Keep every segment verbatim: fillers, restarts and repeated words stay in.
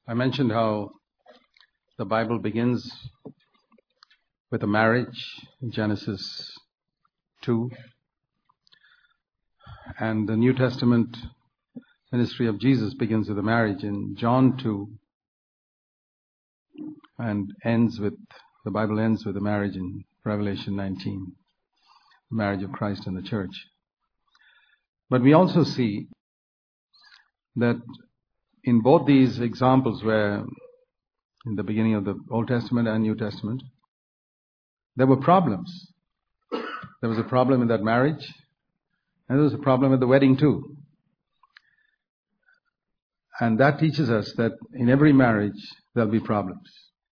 I mentioned how the Bible begins with a marriage in Genesis two, and the New Testament ministry of Jesus begins with a marriage in John two, and ends with, the Bible ends with a marriage in Revelation nineteen, the marriage of Christ and the church. But we also see that in both these examples where in the beginning of the Old Testament and New Testament, there were problems. There was a problem in that marriage, and there was a problem at the wedding too. And that teaches us that in every marriage there'll be problems.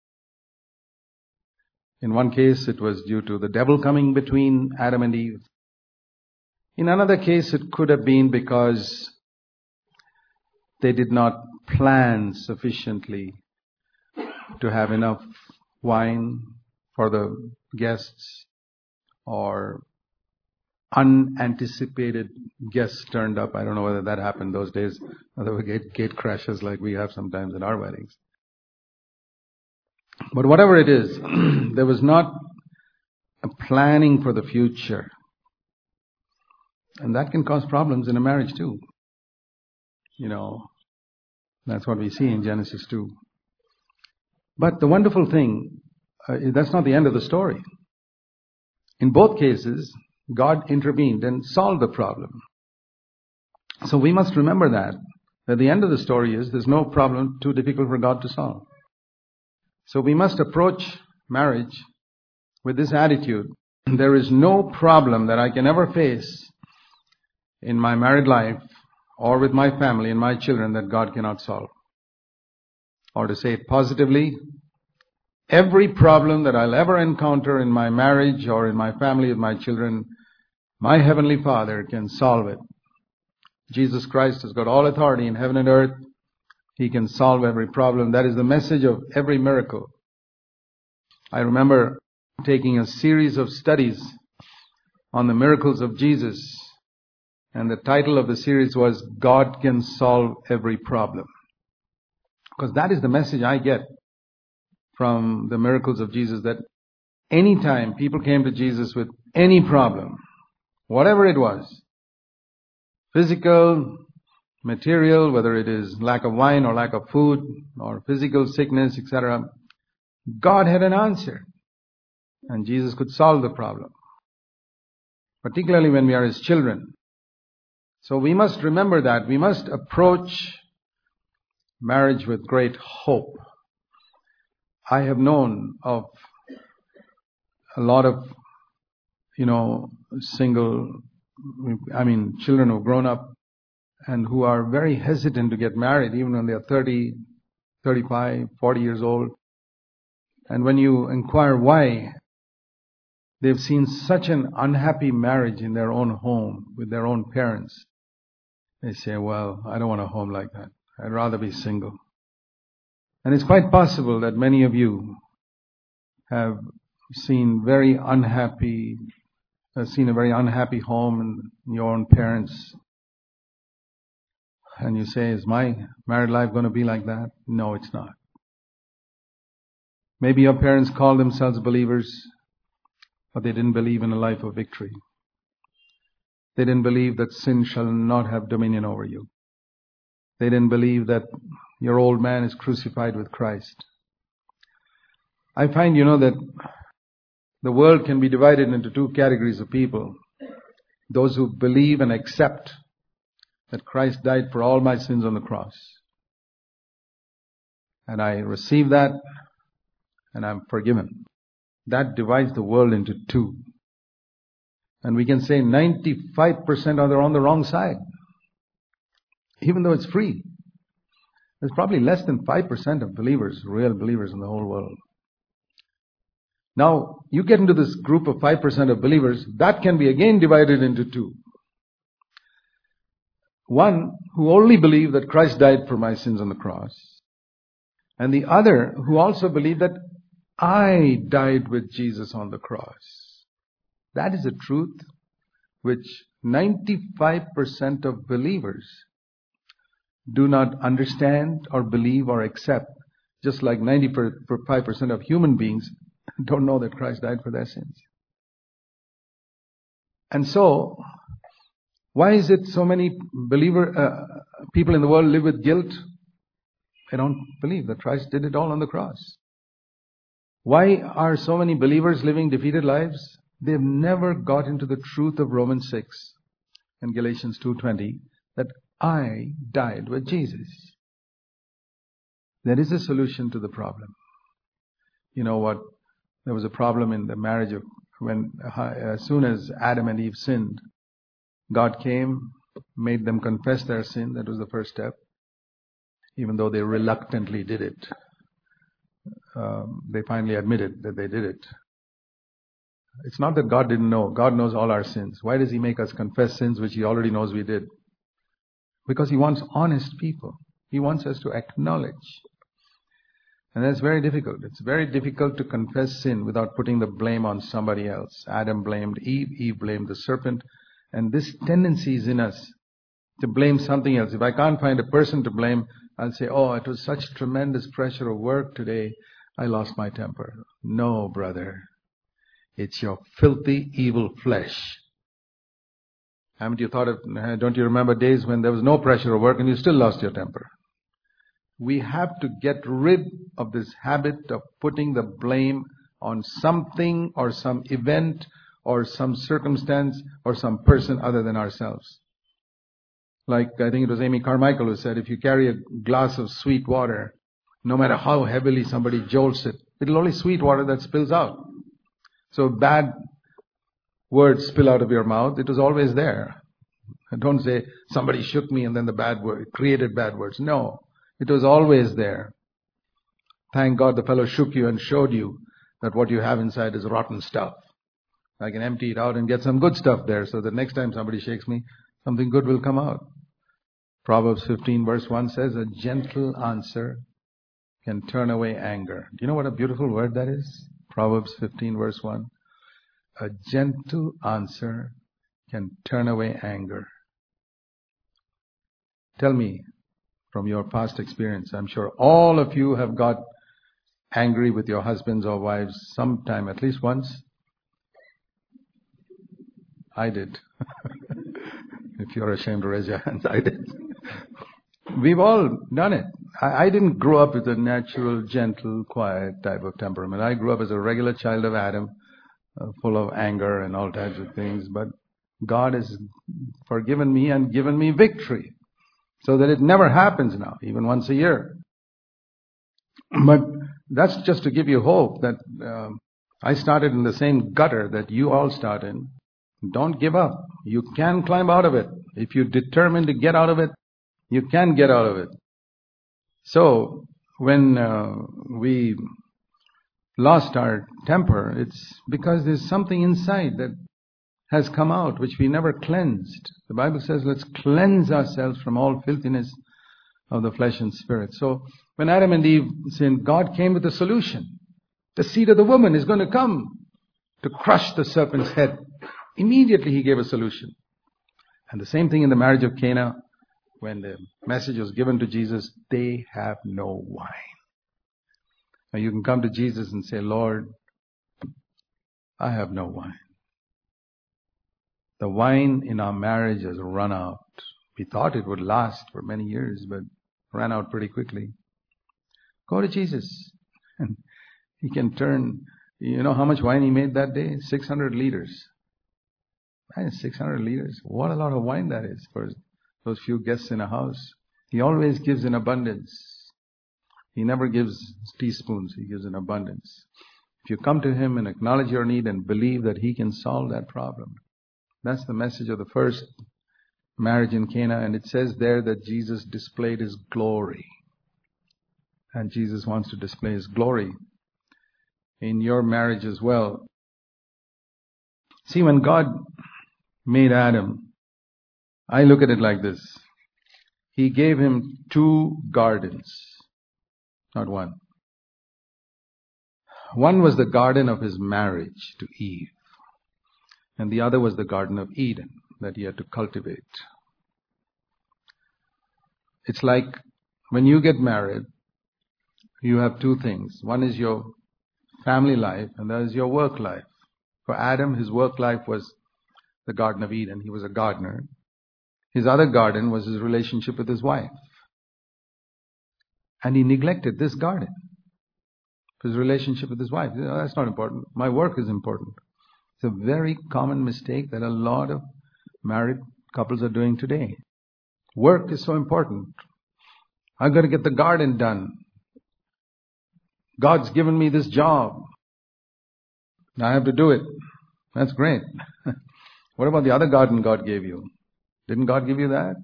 In one case it was due to the devil coming between Adam and Eve. In another case it could have been because they did not plan sufficiently to have enough wine for the guests, or unanticipated guests turned up. I don't know whether that happened those days. There were gate, gate crashes like we have sometimes in our weddings. But whatever it is, there was not a planning for the future. And that can cause problems in a marriage too. You know, that's what we see in Genesis two. But the wonderful thing, uh, that's not the end of the story. In both cases, God intervened and solved the problem. So we must remember that. At the end of the story is, there's no problem too difficult for God to solve. So we must approach marriage with this attitude. There is no problem that I can ever face in my married life or with my family and my children that God cannot solve. Or to say it positively, every problem that I'll ever encounter in my marriage or in my family with my children, my Heavenly Father can solve it. Jesus Christ has got all authority in heaven and earth. He can solve every problem. That is the message of every miracle. I remember taking a series of studies on the miracles of Jesus, and the title of the series was, God Can Solve Every Problem. Because that is the message I get from the miracles of Jesus, that anytime people came to Jesus with any problem, whatever it was, physical, material, whether it is lack of wine or lack of food or physical sickness, et cetera, God had an answer. And Jesus could solve the problem. Particularly when we are His children. So we must remember that. We must approach marriage with great hope. I have known of a lot of, you know, single, I mean, children who have grown up and who are very hesitant to get married, even when they are thirty, thirty-five, forty years old. And when you inquire why, they've seen such an unhappy marriage in their own home with their own parents. They say, well, I don't want a home like that. I'd rather be single. And it's quite possible that many of you have seen very unhappy, have seen a very unhappy home in your own parents. And you say, is my married life going to be like that? No, it's not. Maybe your parents call themselves believers, but they didn't believe in a life of victory. They didn't believe that sin shall not have dominion over you. They didn't believe that your old man is crucified with Christ. I find, you know, that the world can be divided into two categories of people. Those who believe and accept that Christ died for all my sins on the cross. And I receive that, and I'm forgiven. That divides the world into two. And we can say ninety-five percent are on the wrong side. Even though it's free. There's probably less than five percent of believers, real believers in the whole world. Now, you get into this group of five percent of believers, that can be again divided into two. One who only believe that Christ died for my sins on the cross. And the other who also believe that I died with Jesus on the cross. That is a truth which ninety-five percent of believers do not understand or believe or accept, just like ninety-five percent of human beings don't know that Christ died for their sins. And so, why is it so many believer uh, people in the world live with guilt? They don't believe that Christ did it all on the cross. Why are so many believers living defeated lives? They've never got into the truth of Romans six and Galatians two twenty, that I died with Jesus. There is a solution to the problem. You know what? There was a problem in the marriage of when, uh, as soon as Adam and Eve sinned, God came, made them confess their sin. That was the first step. Even though they reluctantly did it, um, they finally admitted that they did it. It's not that God didn't know. God knows all our sins. Why does He make us confess sins which He already knows we did? Because He wants honest people. He wants us to acknowledge. And that's very difficult. It's very difficult to confess sin without putting the blame on somebody else. Adam blamed Eve, Eve blamed the serpent. And this tendency is in us to blame something else. If I can't find a person to blame, I'll say, oh, it was such tremendous pressure of work today, I lost my temper. No, brother. It's your filthy, evil flesh. Haven't you thought of, don't you remember days when there was no pressure of work and you still lost your temper? We have to get rid of this habit of putting the blame on something or some event or some circumstance or some person other than ourselves. Like, I think it was Amy Carmichael who said, if you carry a glass of sweet water, no matter how heavily somebody jolts it, it'll only sweet water that spills out. So bad words spill out of your mouth, it was always there. Don't say, somebody shook me and then the bad word, created bad words. No, it was always there. Thank God the fellow shook you and showed you that what you have inside is rotten stuff. I can empty it out and get some good stuff there so that next time somebody shakes me, something good will come out. Proverbs fifteen verse one says, a gentle answer can turn away anger. Do you know what a beautiful word that is? Proverbs fifteen verse one. A gentle answer can turn away anger. Tell me, from your past experience, I'm sure all of you have got angry with your husbands or wives sometime, at least once. I did. If you're ashamed to raise your hands, I did. We've all done it. I, I didn't grow up with a natural, gentle, quiet type of temperament. I grew up as a regular child of Adam, uh, full of anger and all types of things. But God has forgiven me and given me victory, so that it never happens now, even once a year. But that's just to give you hope that uh, I started in the same gutter that you all start in. Don't give up. You can climb out of it. If you're determined to get out of it, you can get out of it. So, when uh, we lost our temper, it's because there's something inside that has come out which we never cleansed. The Bible says, let's cleanse ourselves from all filthiness of the flesh and spirit. So, when Adam and Eve sinned, God came with a solution. The seed of the woman is going to come to crush the serpent's head. Immediately He gave a solution. And the same thing in the marriage of Cana, when the message was given to Jesus, they have no wine. Now you can come to Jesus and say, Lord, I have no wine. The wine in our marriage has run out. We thought it would last for many years, but ran out pretty quickly. Go to Jesus. And He can turn, you know how much wine He made that day? six hundred liters. Man, six hundred liters. What a lot of wine that is for those few guests in a house. He always gives in abundance. He never gives teaspoons. He gives in abundance. If you come to Him and acknowledge your need and believe that He can solve that problem. That's the message of the first marriage in Cana. And it says there that Jesus displayed His glory. And Jesus wants to display His glory in your marriage as well. See, when God made Adam, I look at it like this. He gave him two gardens, not one. One was the garden of his marriage to Eve, and the other was the Garden of Eden that he had to cultivate. It's like when you get married, you have two things. One is your family life, and that is your work life. For Adam, his work life was the Garden of Eden. He was a gardener. His other garden was his relationship with his wife. And he neglected this garden, his relationship with his wife. You know, that's not important. My work is important. It's a very common mistake that a lot of married couples are doing today. Work is so important. I've got to get the garden done. God's given me this job. I have to do it. That's great. What about the other garden God gave you? Didn't God give you that?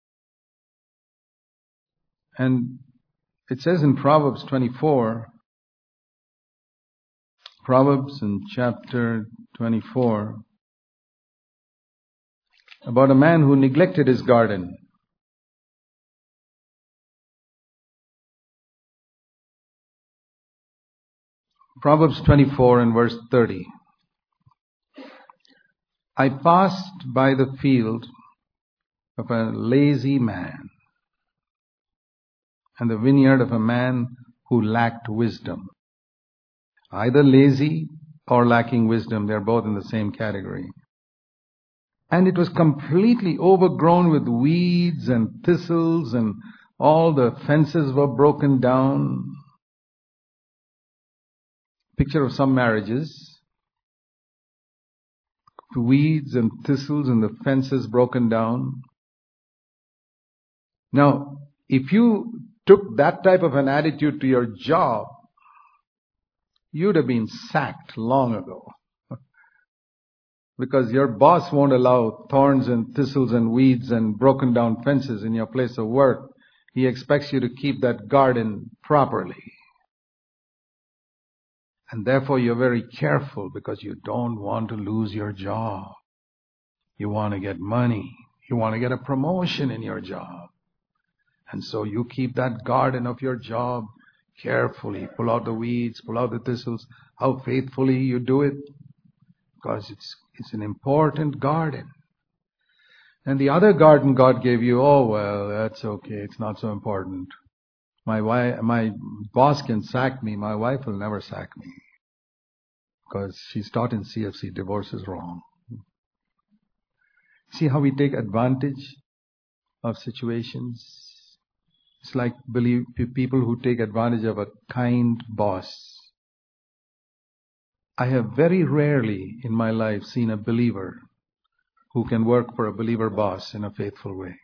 And it says in Proverbs twenty-four, Proverbs in chapter twenty-four, about a man who neglected his garden. Proverbs twenty-four and verse thirty. I passed by the field of a lazy man and the vineyard of a man who lacked wisdom. Either lazy or lacking wisdom, they're both in the same category. And it was completely overgrown with weeds and thistles, and all the fences were broken down. Picture of some marriages. The weeds and thistles and the fences broken down. Now, if you took that type of an attitude to your job, you'd have been sacked long ago. Because your boss won't allow thorns and thistles and weeds and broken down fences in your place of work. He expects you to keep that garden properly. And therefore you're very careful because you don't want to lose your job. You want to get money. You want to get a promotion in your job. And so you keep that garden of your job carefully. Pull out the weeds, pull out the thistles. How faithfully you do it. Because it's it's an important garden. And the other garden God gave you, oh well, that's okay. It's not so important. My wife, my boss can sack me. My wife will never sack me. Because she's taught in C F C, divorce is wrong. See how we take advantage of situations? It's like believe, people who take advantage of a kind boss. I have very rarely in my life seen a believer who can work for a believer boss in a faithful way.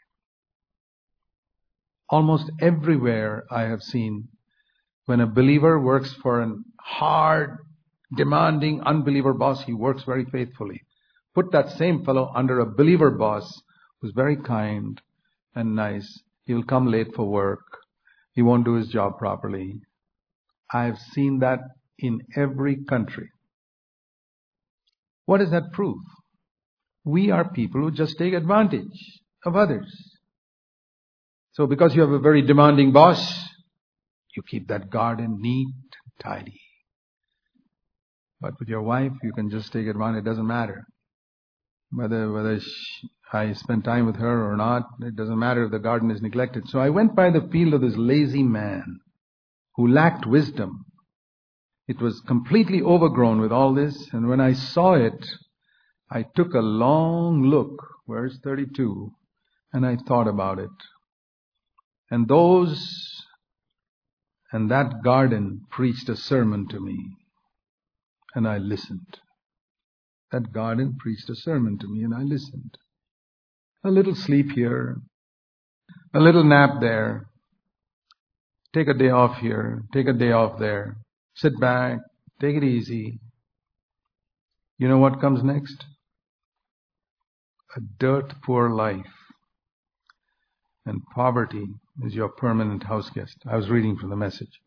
Almost everywhere I have seen when a believer works for a hard, demanding, unbeliever boss, he works very faithfully. Put that same fellow under a believer boss who's very kind and nice. He'll come late for work. He won't do his job properly. I've seen that in every country. What does that prove? We are people who just take advantage of others. So because you have a very demanding boss, you keep that garden neat, tidy. But with your wife, you can just take advantage. It doesn't matter. Whether whether she, I spend time with her or not, it doesn't matter if the garden is neglected. So I went by the field of this lazy man who lacked wisdom. It was completely overgrown with all this, and when I saw it, I took a long look, verse thirty-two, and I thought about it. And those, and that garden preached a sermon to me, and I listened. That garden preached a sermon to me, and I listened. A little sleep here, a little nap there, take a day off here, take a day off there. Sit back, take it easy. You know what comes next? A dirt poor life. And poverty is your permanent house guest. I was reading from the Message.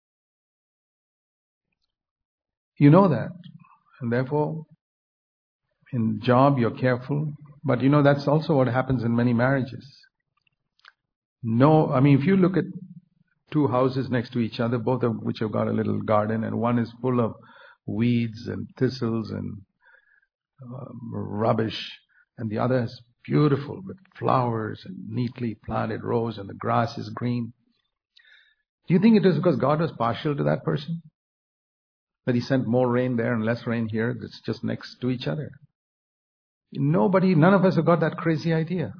You know that. And therefore, in job you're careful. But you know that's also what happens in many marriages. No, I mean if you look at two houses next to each other, both of which have got a little garden, and one is full of weeds and thistles and uh, rubbish, and the other has beautiful with flowers and neatly planted rows and the grass is green. Do you think it is because God was partial to that person? That He sent more rain there and less rain here that's just next to each other? Nobody, none of us have got that crazy idea.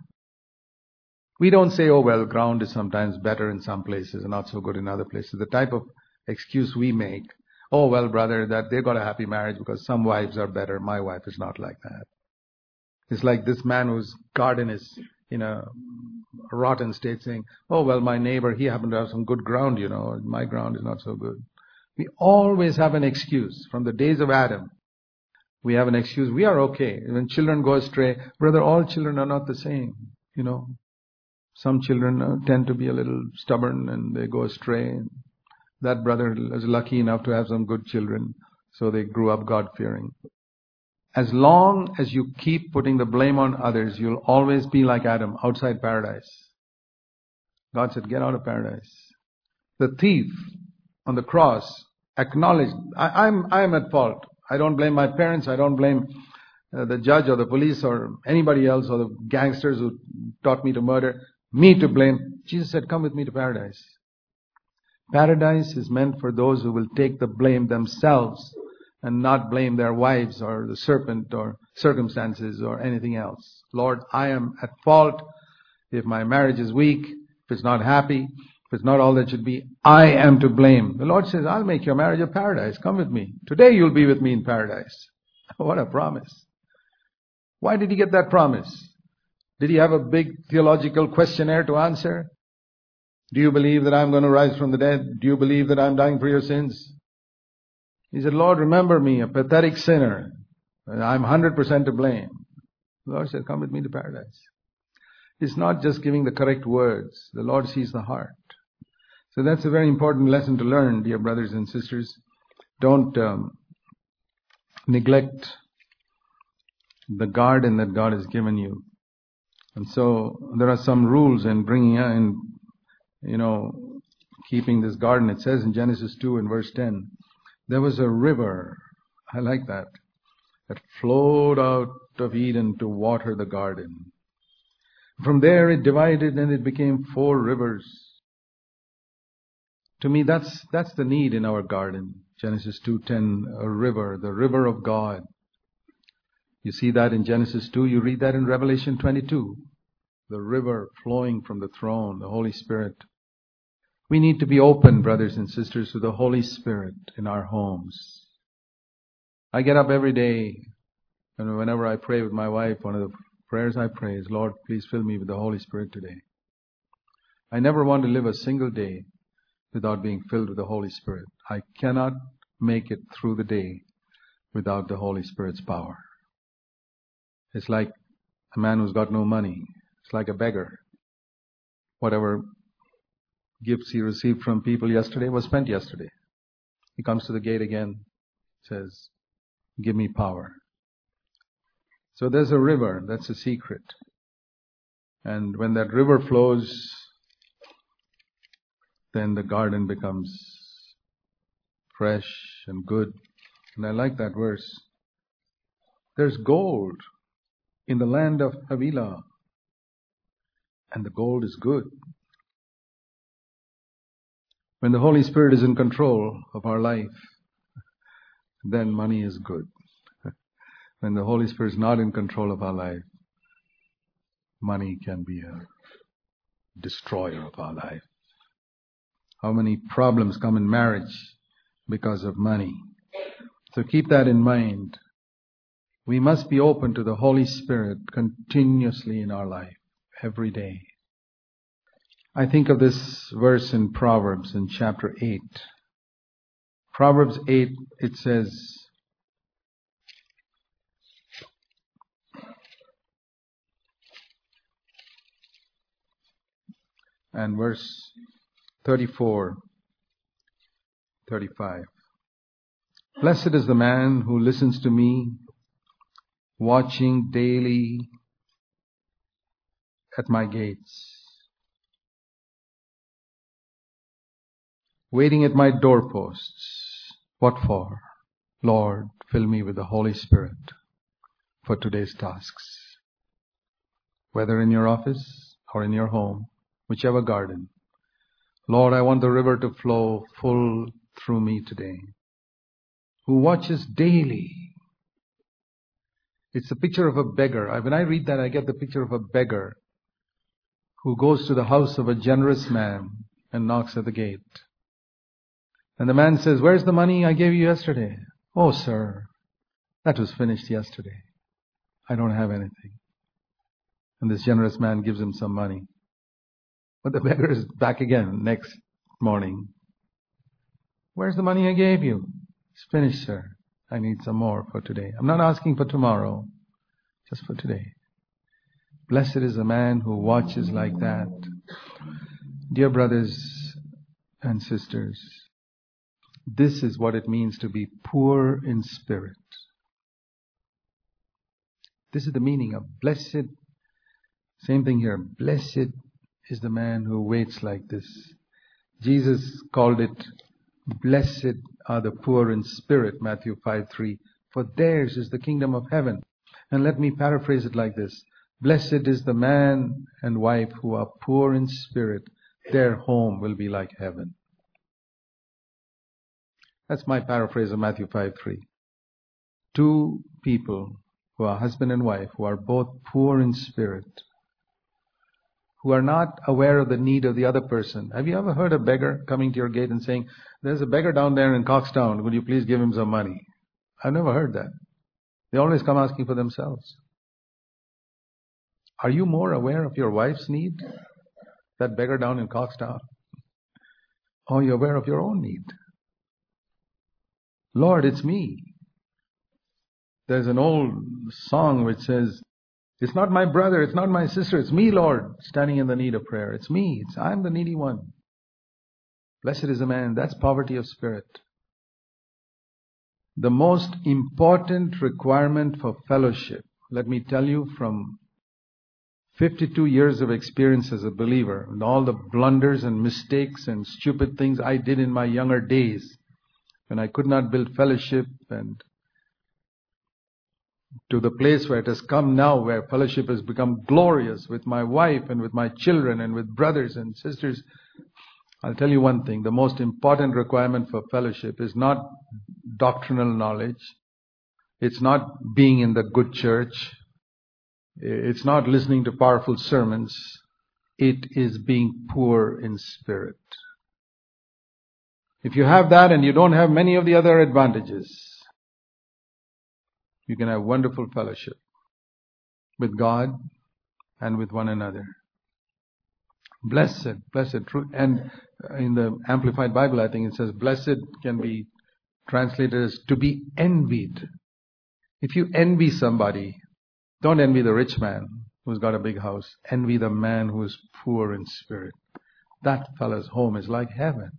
We don't say, oh well, ground is sometimes better in some places and not so good in other places. The type of excuse we make, oh well brother, that they got a happy marriage because some wives are better, my wife is not like that. It's like this man whose garden is in a rotten state saying, oh well, my neighbor, he happened to have some good ground, you know, my ground is not so good. We always have an excuse. From the days of Adam, we have an excuse. We are okay. When children go astray, brother, all children are not the same, you know. Some children uh, tend to be a little stubborn and they go astray. That brother was lucky enough to have some good children, so they grew up God-fearing. As long as you keep putting the blame on others, you'll always be like Adam, outside paradise. God said, get out of paradise. The thief on the cross acknowledged, I, I'm, I'm at fault. I don't blame my parents. I don't blame uh, the judge or the police or anybody else or the gangsters who taught me to murder. Me to blame. Jesus said, come with me to paradise. Paradise is meant for those who will take the blame themselves and not blame their wives or the serpent or circumstances or anything else. Lord, I am at fault. If my marriage is weak, if it's not happy, if it's not all that should be, I am to blame. The Lord says, I'll make your marriage a paradise. Come with me. Today you'll be with me in paradise. What a promise. Why did He get that promise? Did He have a big theological questionnaire to answer? Do you believe that I'm going to rise from the dead? Do you believe that I'm dying for your sins? He said, Lord, remember me, a pathetic sinner. I'm one hundred percent to blame. The Lord said, come with me to paradise. It's not just giving the correct words. The Lord sees the heart. So that's a very important lesson to learn, dear brothers and sisters. Don't um, neglect the garden that God has given you. And so there are some rules in bringing in, you know, keeping this garden. It says in Genesis two and verse ten, there was a river, I like that, that flowed out of Eden to water the garden. From there it divided and it became four rivers. To me, that's that's the need in our garden. Genesis two ten, a river, the river of God. You see that in Genesis two, you read that in Revelation twenty-two. The river flowing from the throne, the Holy Spirit. We need to be open, brothers and sisters, to the Holy Spirit in our homes. I get up every day, and whenever I pray with my wife, one of the prayers I pray is, Lord, please fill me with the Holy Spirit today. I never want to live a single day without being filled with the Holy Spirit. I cannot make it through the day without the Holy Spirit's power. It's like a man who's got no money. It's like a beggar. Whatever gifts he received from people yesterday was spent yesterday. He comes to the gate again, says, give me power. So there's a river, that's a secret. And when that river flows, then the garden becomes fresh and good. And I like that verse. There's gold in the land of Havilah. And the gold is good. When the Holy Spirit is in control of our life, then money is good. When the Holy Spirit is not in control of our life, money can be a destroyer of our life. How many problems come in marriage because of money? So keep that in mind. We must be open to the Holy Spirit continuously in our life, every day. I think of this verse in Proverbs in chapter eight. Proverbs eight, it says, and verse thirty-four, thirty-five. Blessed is the man who listens to me, watching daily at my gates, waiting at my doorposts. What for? Lord, fill me with the Holy Spirit for today's tasks. whether in your office or in your home, whichever garden. Lord, I want the river to flow full through me today. Who watches daily. It's a picture of a beggar. When I read that, I get the picture of a beggar who goes to the house of a generous man and knocks at the gate. And the man says, "Where's the money I gave you yesterday?" "Oh, sir, that was finished yesterday. I don't have anything." And this generous man gives him some money. But the beggar is back again next morning. "Where's the money I gave you?" "It's finished, sir. I need some more for today." I'm not asking for tomorrow, just for today. Blessed is the man who watches like that. Dear brothers and sisters, this is what it means to be poor in spirit. This is the meaning of blessed. Same thing here. Blessed is the man who waits like this. Jesus called it, "Blessed are the poor in spirit," Matthew five three. "For theirs is the kingdom of heaven." And let me paraphrase it like this. Blessed is the man and wife who are poor in spirit. Their home will be like heaven. That's my paraphrase of Matthew five three. Two people who are husband and wife, who are both poor in spirit, who are not aware of the need of the other person. Have you ever heard a beggar coming to your gate and saying, "There's a beggar down there in Coxtown, would you please give him some money?" I've never heard that. They always come asking for themselves. Are you more aware of your wife's need, that beggar down in Coxtown? Or are you aware of your own need? "Lord, it's me." There's an old song which says, "It's not my brother, it's not my sister, it's me, Lord, standing in the need of prayer. It's me, it's, I'm the needy one." Blessed is the man. That's poverty of spirit. The most important requirement for fellowship, let me tell you from fifty-two years of experience as a believer, and all the blunders and mistakes and stupid things I did in my younger days, when I could not build fellowship, and to the place where it has come now, where fellowship has become glorious with my wife and with my children and with brothers and sisters. I'll tell you one thing. The most important requirement for fellowship is not doctrinal knowledge. It's not being in the good church. It's not listening to powerful sermons. It is being poor in spirit. If you have that and you don't have many of the other advantages, you can have wonderful fellowship with God and with one another. Blessed, blessed, true. And in the Amplified Bible, I think it says, blessed can be translated as to be envied. If you envy somebody, don't envy the rich man who's got a big house. Envy the man who is poor in spirit. That fellow's home is like heaven.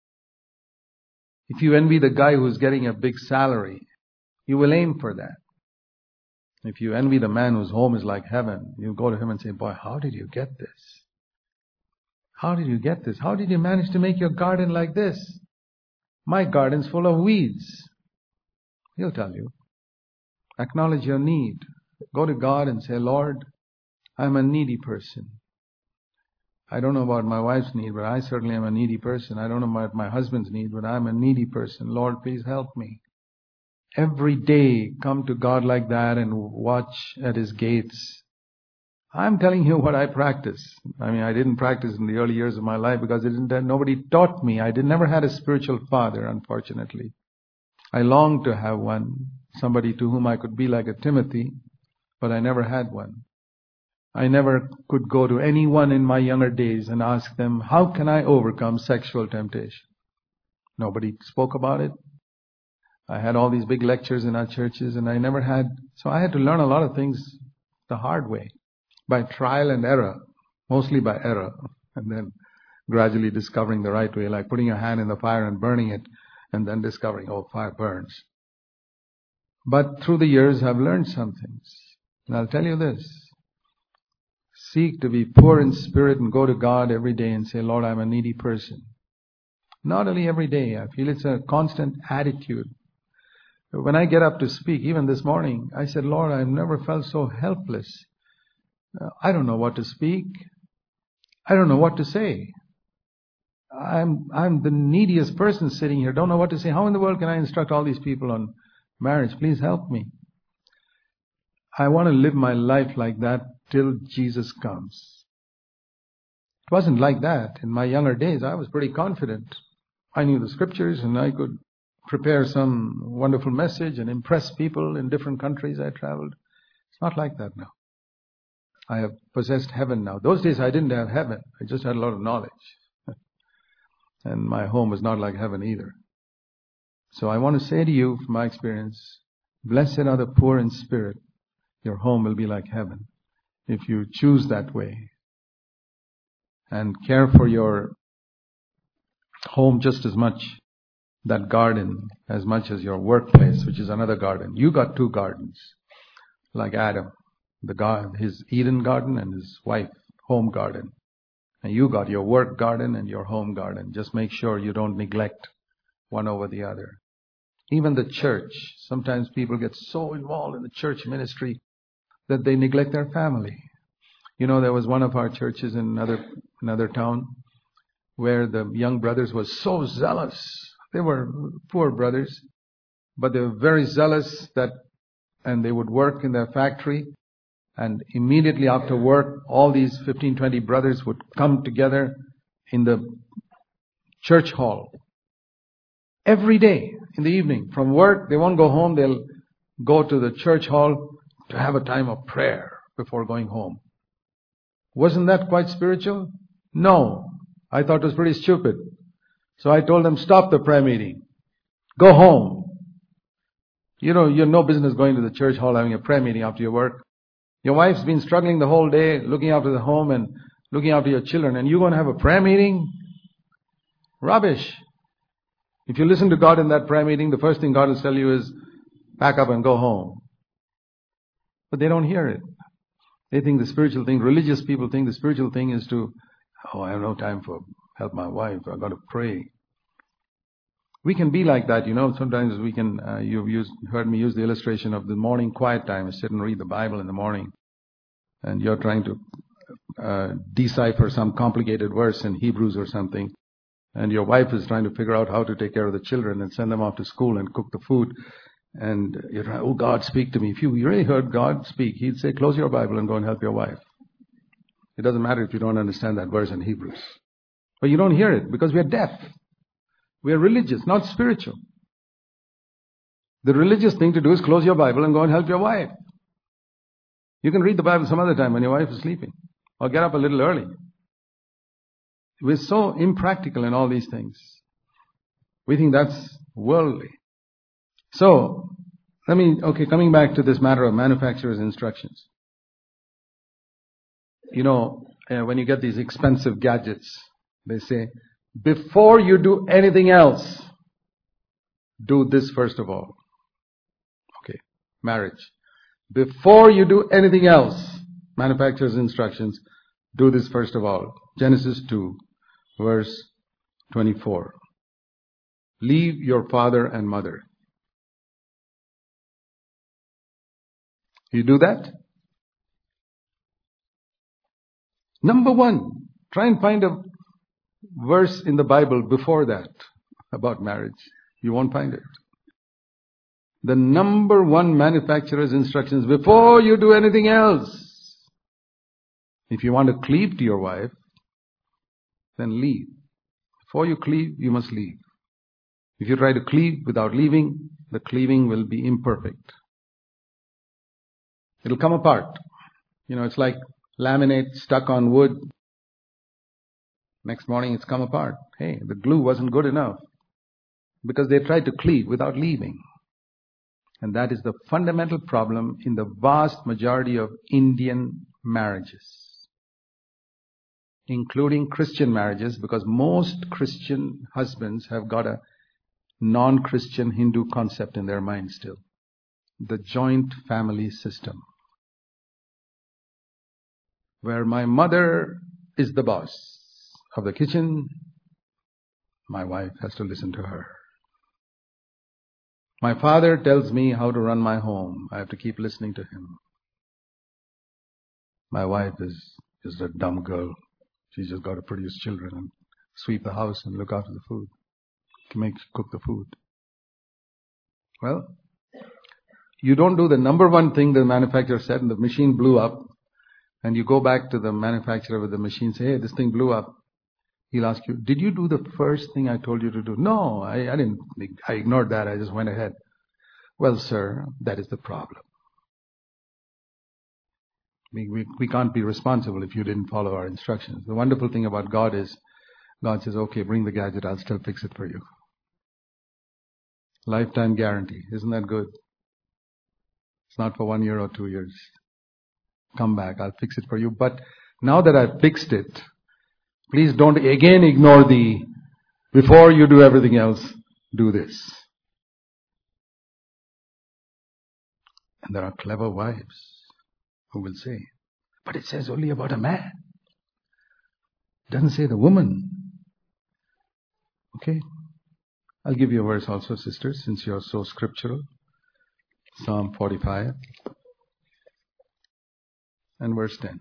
If you envy the guy who's getting a big salary, you will aim for that. If you envy the man whose home is like heaven, you go to him and say, "Boy, how did you get this? How did you get this? How did you manage to make your garden like this? My garden's full of weeds." He'll tell you. Acknowledge your need. Go to God and say, "Lord, I'm a needy person. I don't know about my wife's need, but I certainly am a needy person. I don't know about my husband's need, but I'm a needy person. Lord, please help me." Every day, come to God like that and watch at His gates. I'm telling you what I practice. I mean, I didn't practice in the early years of my life because it didn't, nobody taught me. I did never had a spiritual father, unfortunately. I longed to have one, somebody to whom I could be like a Timothy, but I never had one. I never could go to anyone in my younger days and ask them, "How can I overcome sexual temptation?" Nobody spoke about it. I had all these big lectures in our churches and I never had, so I had to learn a lot of things the hard way, by trial and error, mostly by error, and then gradually discovering the right way, like putting your hand in the fire and burning it, and then discovering, oh, fire burns. But through the years I've learned some things. And I'll tell you this, seek to be poor in spirit and go to God every day and say, "Lord, I'm a needy person." Not only every day, I feel it's a constant attitude. When I get up to speak, even this morning, I said, "Lord, I've never felt so helpless Uh, I don't know what to speak. I don't know what to say. I'm I'm the neediest person sitting here. Don't know what to say. How in the world can I instruct all these people on marriage? Please help me. I want to live my life like that till Jesus comes. It wasn't like that. In my younger days, I was pretty confident. I knew the scriptures and I could prepare some wonderful message and impress people in different countries I traveled. It's not like that now. I have possessed heaven now. Those days I didn't have heaven. I just had a lot of knowledge. And my home was not like heaven either. So I want to say to you from my experience, blessed are the poor in spirit. Your home will be like heaven if you choose that way. And care for your home just as much, that garden, as much as your workplace, which is another garden. You got two gardens, like Adam, the garden, his Eden garden and his wife, home garden. And you got your work garden and your home garden. Just make sure you don't neglect one over the other. Even the church, sometimes people get so involved in the church ministry that they neglect their family. You know, there was one of our churches in another another town where the young brothers were so zealous. They were poor brothers, but they were very zealous that, and they would work in their factory. And immediately after work, all these fifteen, twenty brothers would come together in the church hall. Every day in the evening. From work, they won't go home. They'll go to the church hall to have a time of prayer before going home. Wasn't that quite spiritual? No. I thought it was pretty stupid. So I told them, stop the prayer meeting. Go home. You know, you have no business going to the church hall having a prayer meeting after your work. Your wife's been struggling the whole day, looking after the home and looking after your children, and you're going to have a prayer meeting? Rubbish. If you listen to God in that prayer meeting, the first thing God will tell you is, pack up and go home. But they don't hear it. They think the spiritual thing, religious people think the spiritual thing is to, oh, I have no time for help my wife. I've got to pray. We can be like that, you know. Sometimes we can, uh, you've used, heard me use the illustration of the morning quiet time. I sit and read the Bible in the morning. And you're trying to uh, decipher some complicated verse in Hebrews or something. And your wife is trying to figure out how to take care of the children and send them off to school and cook the food. And you're trying, oh, God, speak to me. If you really heard God speak, He'd say, close your Bible and go and help your wife. It doesn't matter if you don't understand that verse in Hebrews. But you don't hear it because we are deaf. We are religious, not spiritual. The religious thing to do is close your Bible and go and help your wife. You can read the Bible some other time when your wife is sleeping. Or get up a little early. We're so impractical in all these things. We think that's worldly. So, let me, okay, coming back to this matter of manufacturer's instructions. You know, uh, when you get these expensive gadgets, they say, before you do anything else, do this first of all. Okay, marriage. Before you do anything else, manufacturer's instructions, do this first of all. Genesis two, verse twenty-four. Leave your father and mother. You do that? Number one, try and find a verse in the Bible before that about marriage. You won't find it. The number one manufacturer's instructions before you do anything else. If you want to cleave to your wife, then leave. Before you cleave, you must leave. If you try to cleave without leaving, the cleaving will be imperfect. It'll come apart. You know, it's like laminate stuck on wood. Next morning it's come apart. Hey, the glue wasn't good enough. Because they tried to cleave without leaving. And that is the fundamental problem in the vast majority of Indian marriages. Including Christian marriages, because most Christian husbands have got a non-Christian Hindu concept in their mind still. The joint family system. Where my mother is the boss of the kitchen, my wife has to listen to her. My father tells me how to run my home. I have to keep listening to him. My wife is just a dumb girl. She's just got to produce children and sweep the house and look after the food. Make, cook the food. Well, you don't do the number one thing the manufacturer said and the machine blew up, and you go back to the manufacturer with the machine and say, hey, this thing blew up. He'll ask you, did you do the first thing I told you to do? No, I, I didn't. I ignored that. I just went ahead. Well, sir, that is the problem. We, we, we can't be responsible if you didn't follow our instructions. The wonderful thing about God is, God says, okay, bring the gadget, I'll still fix it for you. Lifetime guarantee. Isn't that good? It's not for one year or two years. Come back, I'll fix it for you. But now that I've fixed it, please don't again ignore the, before you do everything else, do this. And there are clever wives who will say, but it says only about a man. It doesn't say the woman. Okay. I'll give you a verse also, sisters, since you're so scriptural. Psalm forty-five and verse ten.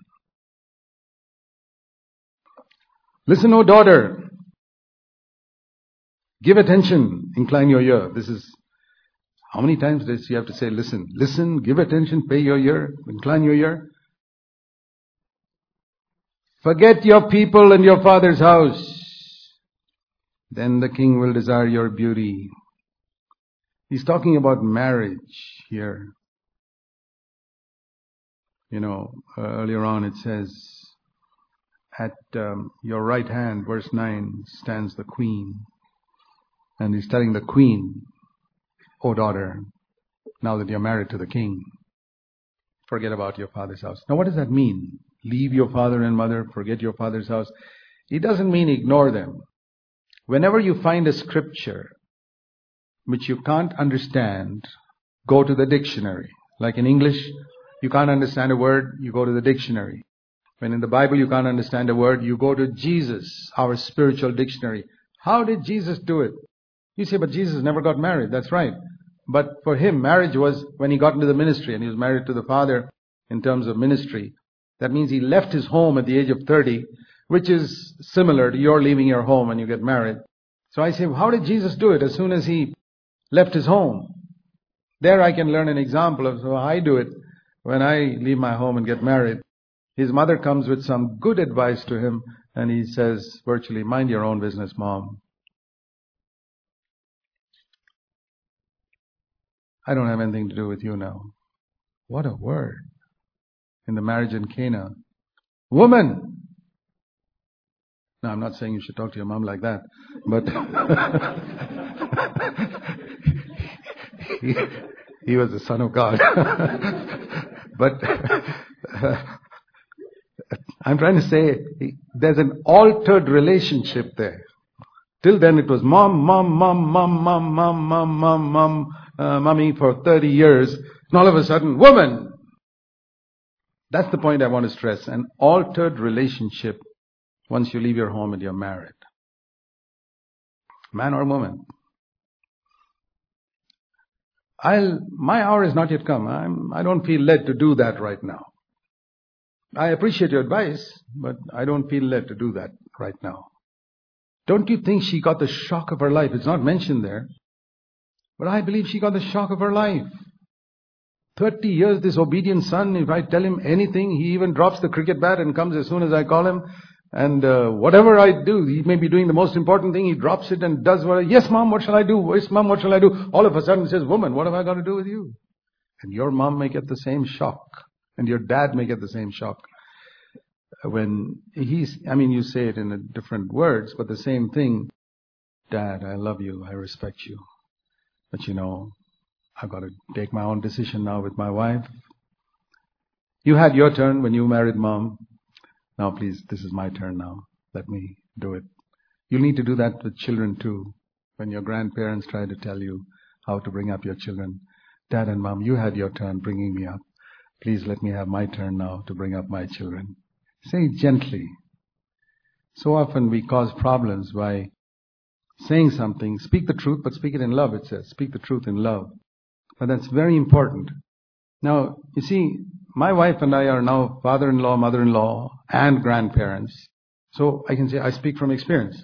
Listen, O daughter. Give attention. Incline your ear. This is, how many times does you have to say listen? Listen, give attention, pay your ear, incline your ear. Forget your people and your father's house. Then the king will desire your beauty. He's talking about marriage here. You know, uh, earlier on it says, at um, your right hand, verse nine, stands the queen. And he's telling the queen, O daughter, now that you're married to the king, forget about your father's house. Now what does that mean? Leave your father and mother, forget your father's house. It doesn't mean ignore them. Whenever you find a scripture which you can't understand, go to the dictionary. Like in English, you can't understand a word, you go to the dictionary. When in the Bible you can't understand a word, you go to Jesus, our spiritual dictionary. How did Jesus do it? You say, but Jesus never got married. That's right. But for him, marriage was when he got into the ministry and he was married to the Father in terms of ministry. That means he left his home at the age of thirty, which is similar to your leaving your home when you get married. So I say, how did Jesus do it as soon as he left his home? There I can learn an example of how I do it when I leave my home and get married. His mother comes with some good advice to him and he says virtually, mind your own business, Mom. I don't have anything to do with you now. What a word. In the marriage in Cana. Woman! Now, I'm not saying you should talk to your mom like that, but he, he was the Son of God. But uh, I'm trying to say there's an altered relationship there. Till then it was mom, mom, mom, mom, mom, mom, mom, mom, mom, uh, mommy for thirty years. And all of a sudden, woman! That's the point I want to stress. An altered relationship once you leave your home and you're married. Man or woman. I'll, my hour is not yet come. I'm, I don't feel led to do that right now. I appreciate your advice, but I don't feel led to do that right now. Don't you think she got the shock of her life? It's not mentioned there. But I believe she got the shock of her life. thirty years, this obedient son, if I tell him anything, he even drops the cricket bat and comes as soon as I call him. And uh, whatever I do, he may be doing the most important thing, he drops it and does what I, yes mom, what shall I do? Yes mom, what shall I do? All of a sudden he says, woman, what have I got to do with you? And your mom may get the same shock. And your dad may get the same shock. When he's, I mean, you say it in a different words, but the same thing. Dad, I love you, I respect you. But you know, I've got to take my own decision now with my wife. You had your turn when you married mom. Now please, this is my turn now. Let me do it. You'll need to do that with children too. When your grandparents try to tell you how to bring up your children. Dad and mom, you had your turn bringing me up. Please let me have my turn now to bring up my children. Say it gently. So often we cause problems by saying something. Speak the truth, but speak it in love, it says. Speak the truth in love. But that's very important. Now, you see, my wife and I are now father-in-law, mother-in-law, and grandparents. So I can say I speak from experience.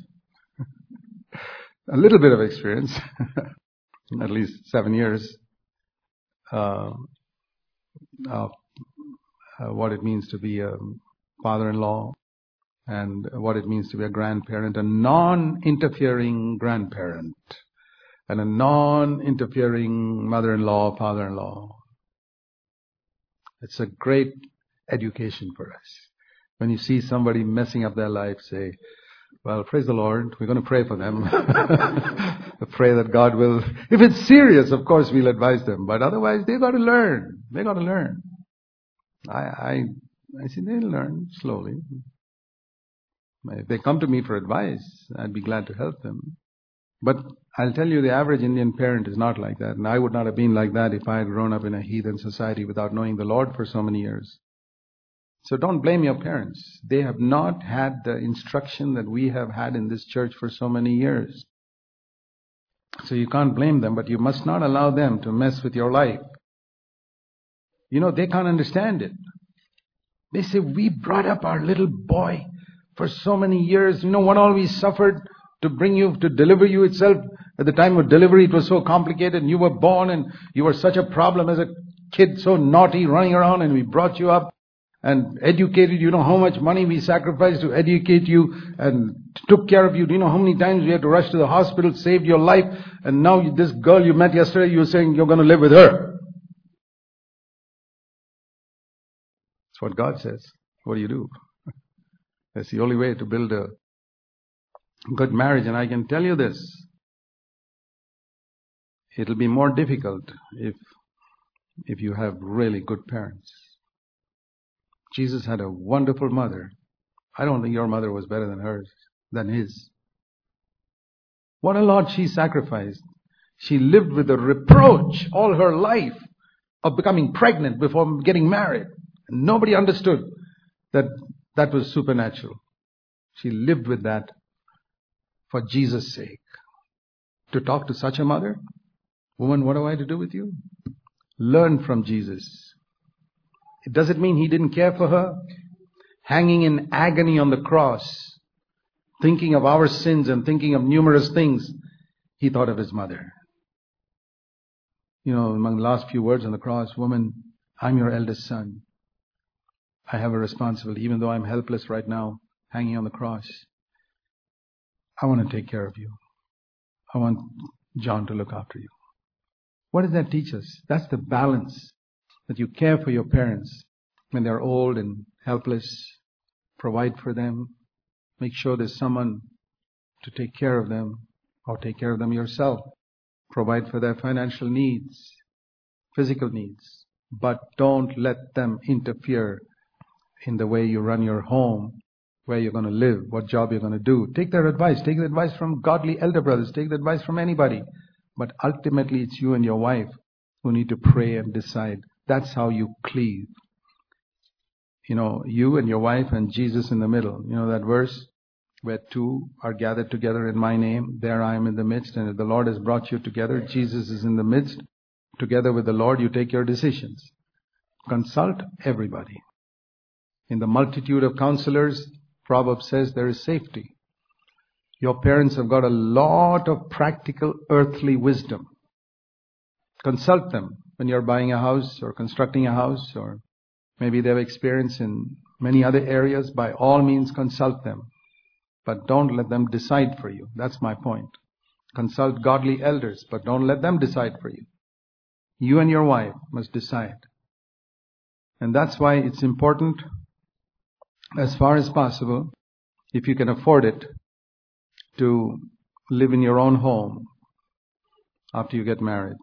A little bit of experience, at least seven years, uh, of uh, what it means to be a father-in-law and what it means to be a grandparent, a non-interfering grandparent and a non-interfering mother-in-law, father-in-law. It's a great education for us. When you see somebody messing up their life, say, well, praise the Lord, we're going to pray for them. Pray that God will, if it's serious, of course we'll advise them, but otherwise they got to learn. They got to learn. I, I, I see they'll learn slowly. If they come to me for advice, I'd be glad to help them. But I'll tell you, the average Indian parent is not like that. And I would not have been like that if I had grown up in a heathen society without knowing the Lord for so many years. So don't blame your parents. They have not had the instruction that we have had in this church for so many years. So you can't blame them, but you must not allow them to mess with your life. You know, they can't understand it. They say, we brought up our little boy for so many years. You know what all we suffered to bring you, to deliver you itself. At the time of delivery, it was so complicated. And you were born and you were such a problem as a kid, so naughty, running around, and we brought you up and educated. You know how much money we sacrificed to educate you and took care of you. Do you know how many times we had to rush to the hospital, saved your life, and now you, this girl you met yesterday, you're saying you're going to live with her. That's what God says. What do you do? That's the only way to build a good marriage. And I can tell you this, it'll be more difficult if if you have really good parents. Jesus had a wonderful mother. I don't think your mother was better than hers, than his. What a lot she sacrificed. She lived with a reproach all her life of becoming pregnant before getting married. And nobody understood that that was supernatural. She lived with that for Jesus' sake. To talk to such a mother, woman, what have I to do with you? Learn from Jesus. Does it mean he didn't care for her? Hanging in agony on the cross, thinking of our sins and thinking of numerous things, he thought of his mother. You know, among the last few words on the cross, woman, I'm your eldest son. I have a responsibility, even though I'm helpless right now, hanging on the cross. I want to take care of you. I want John to look after you. What does that teach us? That's the balance. That you care for your parents when they're old and helpless. Provide for them. Make sure there's someone to take care of them, or take care of them yourself. Provide for their financial needs, physical needs. But don't let them interfere in the way you run your home, where you're going to live, what job you're going to do. Take their advice. Take the advice from godly elder brothers. Take the advice from anybody. But ultimately, it's you and your wife who need to pray and decide. That's how you cleave. You know, you and your wife and Jesus in the middle. You know that verse where two are gathered together in my name, there I am in the midst. And if the Lord has brought you together, Jesus is in the midst. Together with the Lord, you take your decisions. Consult everybody. In the multitude of counselors, Proverbs says there is safety. Your parents have got a lot of practical earthly wisdom. Consult them when you're buying a house or constructing a house, or maybe they have experience in many other areas. By all means, consult them. But don't let them decide for you. That's my point. Consult godly elders, but don't let them decide for you. You and your wife must decide. And that's why it's important, as far as possible, if you can afford it, to live in your own home after you get married.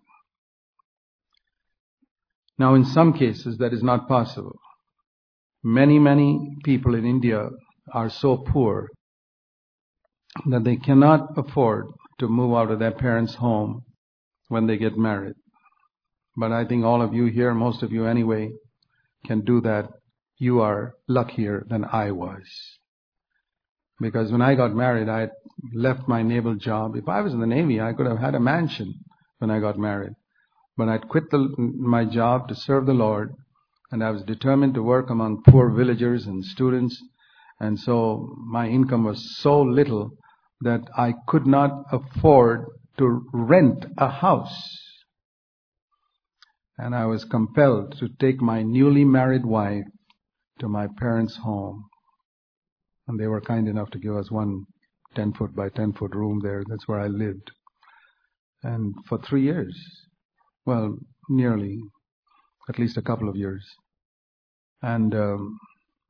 Now, in some cases, that is not possible. Many, many people in India are so poor that they cannot afford to move out of their parents' home when they get married. But I think all of you here, most of you anyway, can do that. You are luckier than I was. Because when I got married, I had left my naval job. If I was in the Navy, I could have had a mansion when I got married. But I'd quit the, my job to serve the Lord, And I was determined to work among poor villagers and students. And so my income was so little that I could not afford to rent a house. And I was compelled to take my newly married wife to my parents' home. And they were kind enough to give us one ten foot by ten foot room there. That's where I lived. And for three years, well, nearly, at least a couple of years. And um,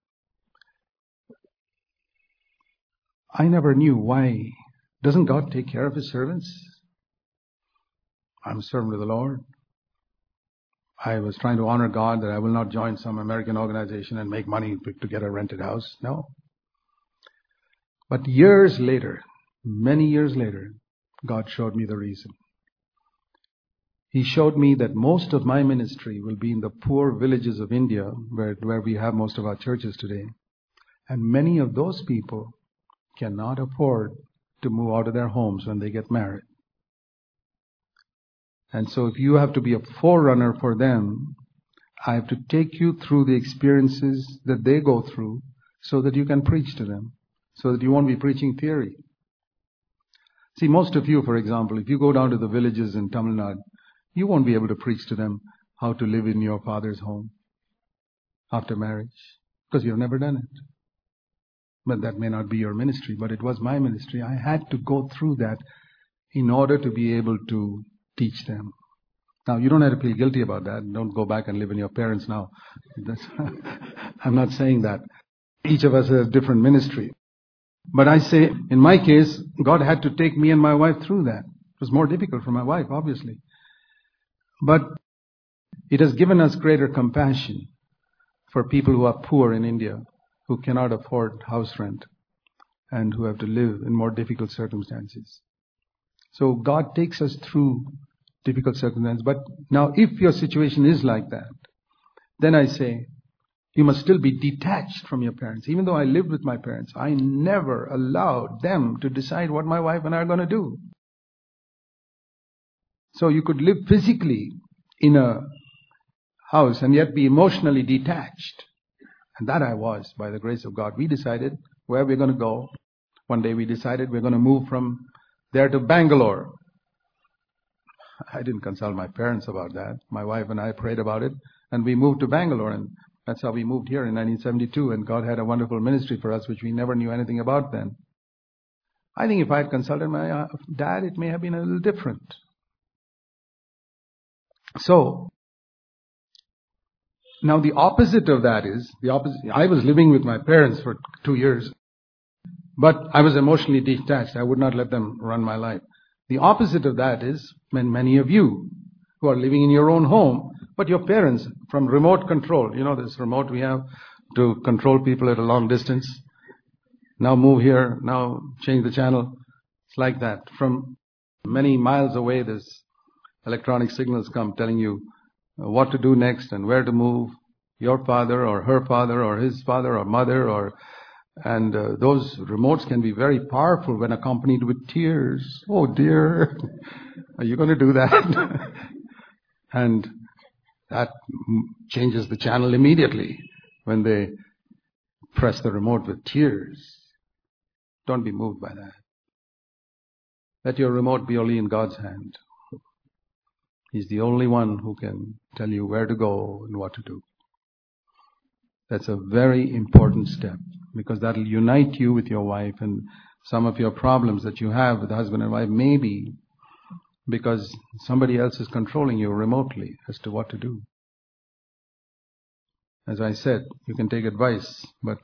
I never knew why. Doesn't God take care of His servants? I'm a servant of the Lord. I was trying to honor God that I will not join some American organization and make money to get a rented house. No. But years later, many years later, God showed me the reason. He showed me that most of my ministry will be in the poor villages of India, where, where we have most of our churches today. And many of those people cannot afford to move out of their homes when they get married. And so if you have to be a forerunner for them, I have to take you through the experiences that they go through so that you can preach to them, so that you won't be preaching theory. See, most of you, for example, if you go down to the villages in Tamil Nadu, you won't be able to preach to them how to live in your father's home after marriage, because you've never done it. But that may not be your ministry, but it was my ministry. I had to go through that in order to be able to teach them. Now, you don't have to feel guilty about that. Don't go back and live in your parents now. That's I'm not saying that. Each of us has a different ministry. But I say, in my case, God had to take me and my wife through that. It was more difficult for my wife, obviously. But it has given us greater compassion for people who are poor in India, who cannot afford house rent, and who have to live in more difficult circumstances. So God takes us through difficult circumstances. But now if your situation is like that, then I say, you must still be detached from your parents. Even though I lived with my parents, I never allowed them to decide what my wife and I are going to do. So you could live physically in a house and yet be emotionally detached. And that I was, by the grace of God. We decided where we're going to go. One day we decided we're going to move from there to Bangalore. I didn't consult my parents about that. My wife and I prayed about it, and we moved to Bangalore, and that's how we moved here in nineteen seventy-two, and God had a wonderful ministry for us, which we never knew anything about then. I think if I had consulted my uh, dad, it may have been a little different. So, now the opposite of that is, the opposite. I was living with my parents for two years, but I was emotionally detached. I would not let them run my life. The opposite of that is when many of you who are living in your own home, but your parents from remote control, you know this remote we have to control people at a long distance. Now move here, now change the channel. It's like that. From many miles away, this electronic signals come telling you what to do next and where to move. Your father or her father or his father or mother or and uh, those remotes can be very powerful when accompanied with tears. Oh dear, are you going to do that? And that changes the channel immediately when they press the remote with tears. Don't be moved by that. Let your remote be only in God's hand. He's the only one who can tell you where to go and what to do. That's a very important step, because that will unite you with your wife, and some of your problems that you have with husband and wife may be because somebody else is controlling you remotely as to what to do. As I said, you can take advice, but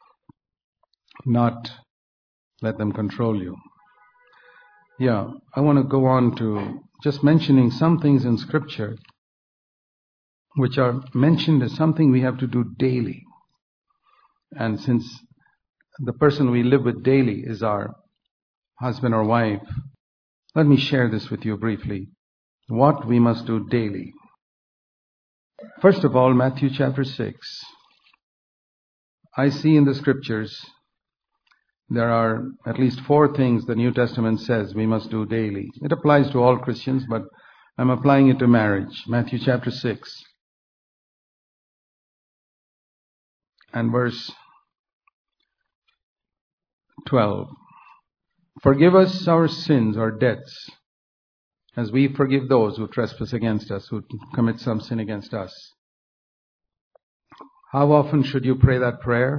not let them control you. Yeah, I want to go on to just mentioning some things in Scripture which are mentioned as something we have to do daily. And since the person we live with daily is our husband or wife, let me share this with you briefly. What we must do daily. First of all, Matthew chapter six. I see in the Scriptures there are at least four things the New Testament says we must do daily. It applies to all Christians, but I'm applying it to marriage. Matthew chapter six. and verse twelve. Forgive us our sins, our debts, as we forgive those who trespass against us, who commit some sin against us. How often should you pray that prayer?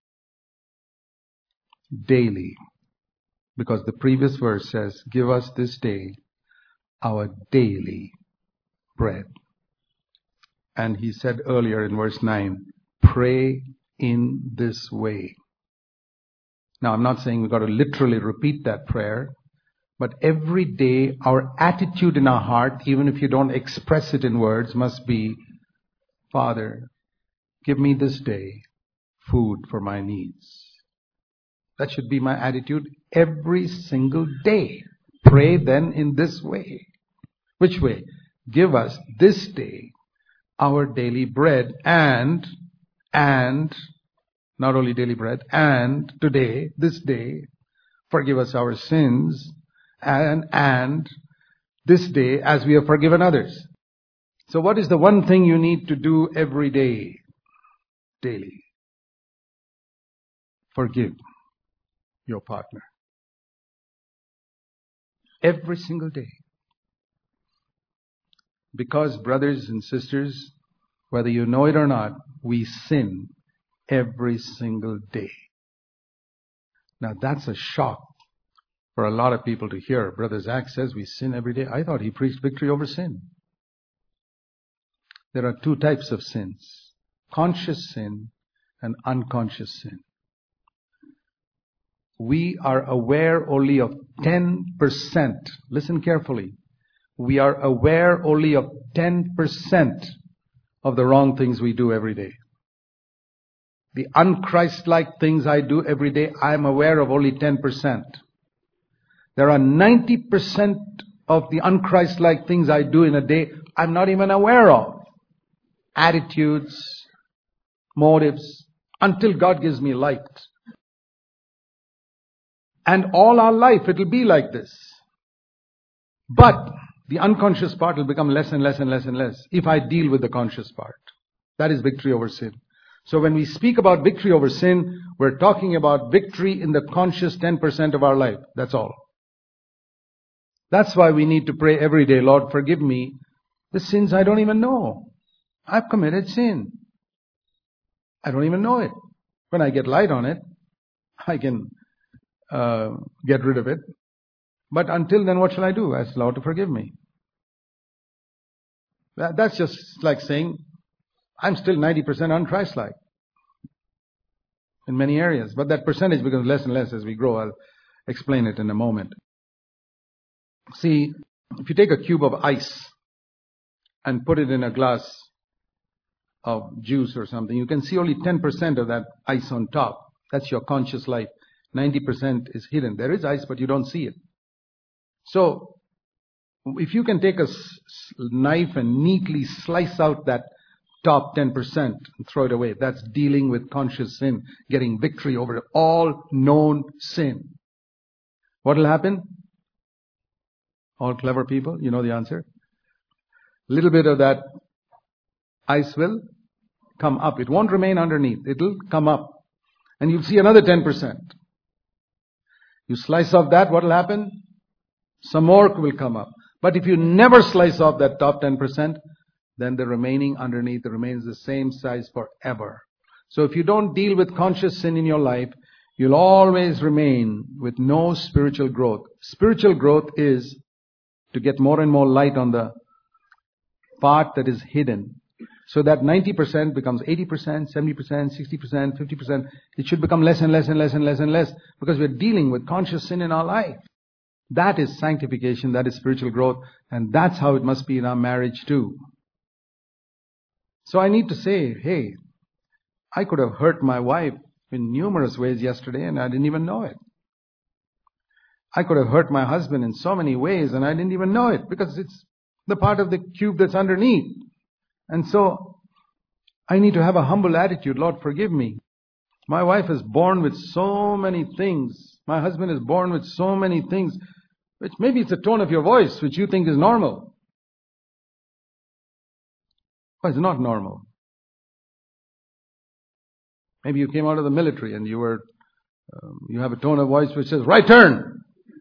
Daily. Because the previous verse says, give us this day our daily bread. And he said earlier in verse nine, pray in this way. Now, I'm not saying we've got to literally repeat that prayer, but every day our attitude in our heart, even if you don't express it in words, must be, Father, give me this day food for my needs. That should be my attitude every single day. Pray then in this way. Which way? Give us this day our daily bread, and, and, not only daily bread, and today, this day, forgive us our sins, and, and, this day, as we have forgiven others. So what is the one thing you need to do every day, daily? Forgive your partner. Every single day. Because, brothers and sisters, whether you know it or not, we sin every single day. Now that's a shock for a lot of people to hear. Brother Zach says we sin every day. I thought he preached victory over sin. There are two types of sins: conscious sin and unconscious sin. We are aware only of ten percent. Listen carefully. We are aware only of ten percent of the wrong things we do every day. The unchrist-like things I do every day, I am aware of only ten percent. There are ninety percent of the unchrist-like things I do in a day I'm not even aware of. Attitudes, motives, until God gives me light. And all our life it will be like this. But the unconscious part will become less and less and less and less if I deal with the conscious part. That is victory over sin. So when we speak about victory over sin, we're talking about victory in the conscious ten percent of our life. That's all. That's why we need to pray every day, Lord, forgive me the sins I don't even know. I've committed sin. I don't even know it. When I get light on it, I can uh, get rid of it. But until then, what shall I do? Ask the Lord to forgive me. That, that's just like saying, I'm still ninety percent un-Christ-like in many areas. But that percentage becomes less and less as we grow. I'll explain it in a moment. See, if you take a cube of ice and put it in a glass of juice or something, you can see only ten percent of that ice on top. That's your conscious life. ninety percent is hidden. There is ice, but you don't see it. So, if you can take a knife and neatly slice out that top ten percent and throw it away, that's dealing with conscious sin, getting victory over all known sin. What will happen? All clever people, you know the answer. A little bit of that ice will come up. It won't remain underneath. It'll come up. And you'll see another ten percent. You slice off that, what will happen? Some more will come up. But if you never slice off that top ten percent, then the remaining underneath remains the same size forever. So if you don't deal with conscious sin in your life, you'll always remain with no spiritual growth. Spiritual growth is to get more and more light on the part that is hidden. So that ninety percent becomes eighty percent, seventy percent, sixty percent, fifty percent. It should become less and less and less and less and less because we're dealing with conscious sin in our life. That is sanctification, that is spiritual growth, and that's how it must be in our marriage too. So I need to say, hey, I could have hurt my wife in numerous ways yesterday and I didn't even know it. I could have hurt my husband in so many ways and I didn't even know it because it's the part of the cube that's underneath. And so I need to have a humble attitude. Lord, forgive me. My wife is born with so many things. My husband is born with so many things, which maybe it's the tone of your voice, which you think is normal. But it's not normal. Maybe you came out of the military and you were, um, you have a tone of voice which says, right turn.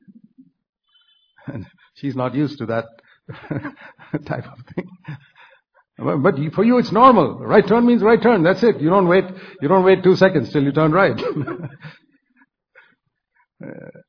And she's not used to that type of thing. But for you, it's normal. Right turn means right turn. That's it. You don't wait. You don't wait two seconds till you turn right. uh,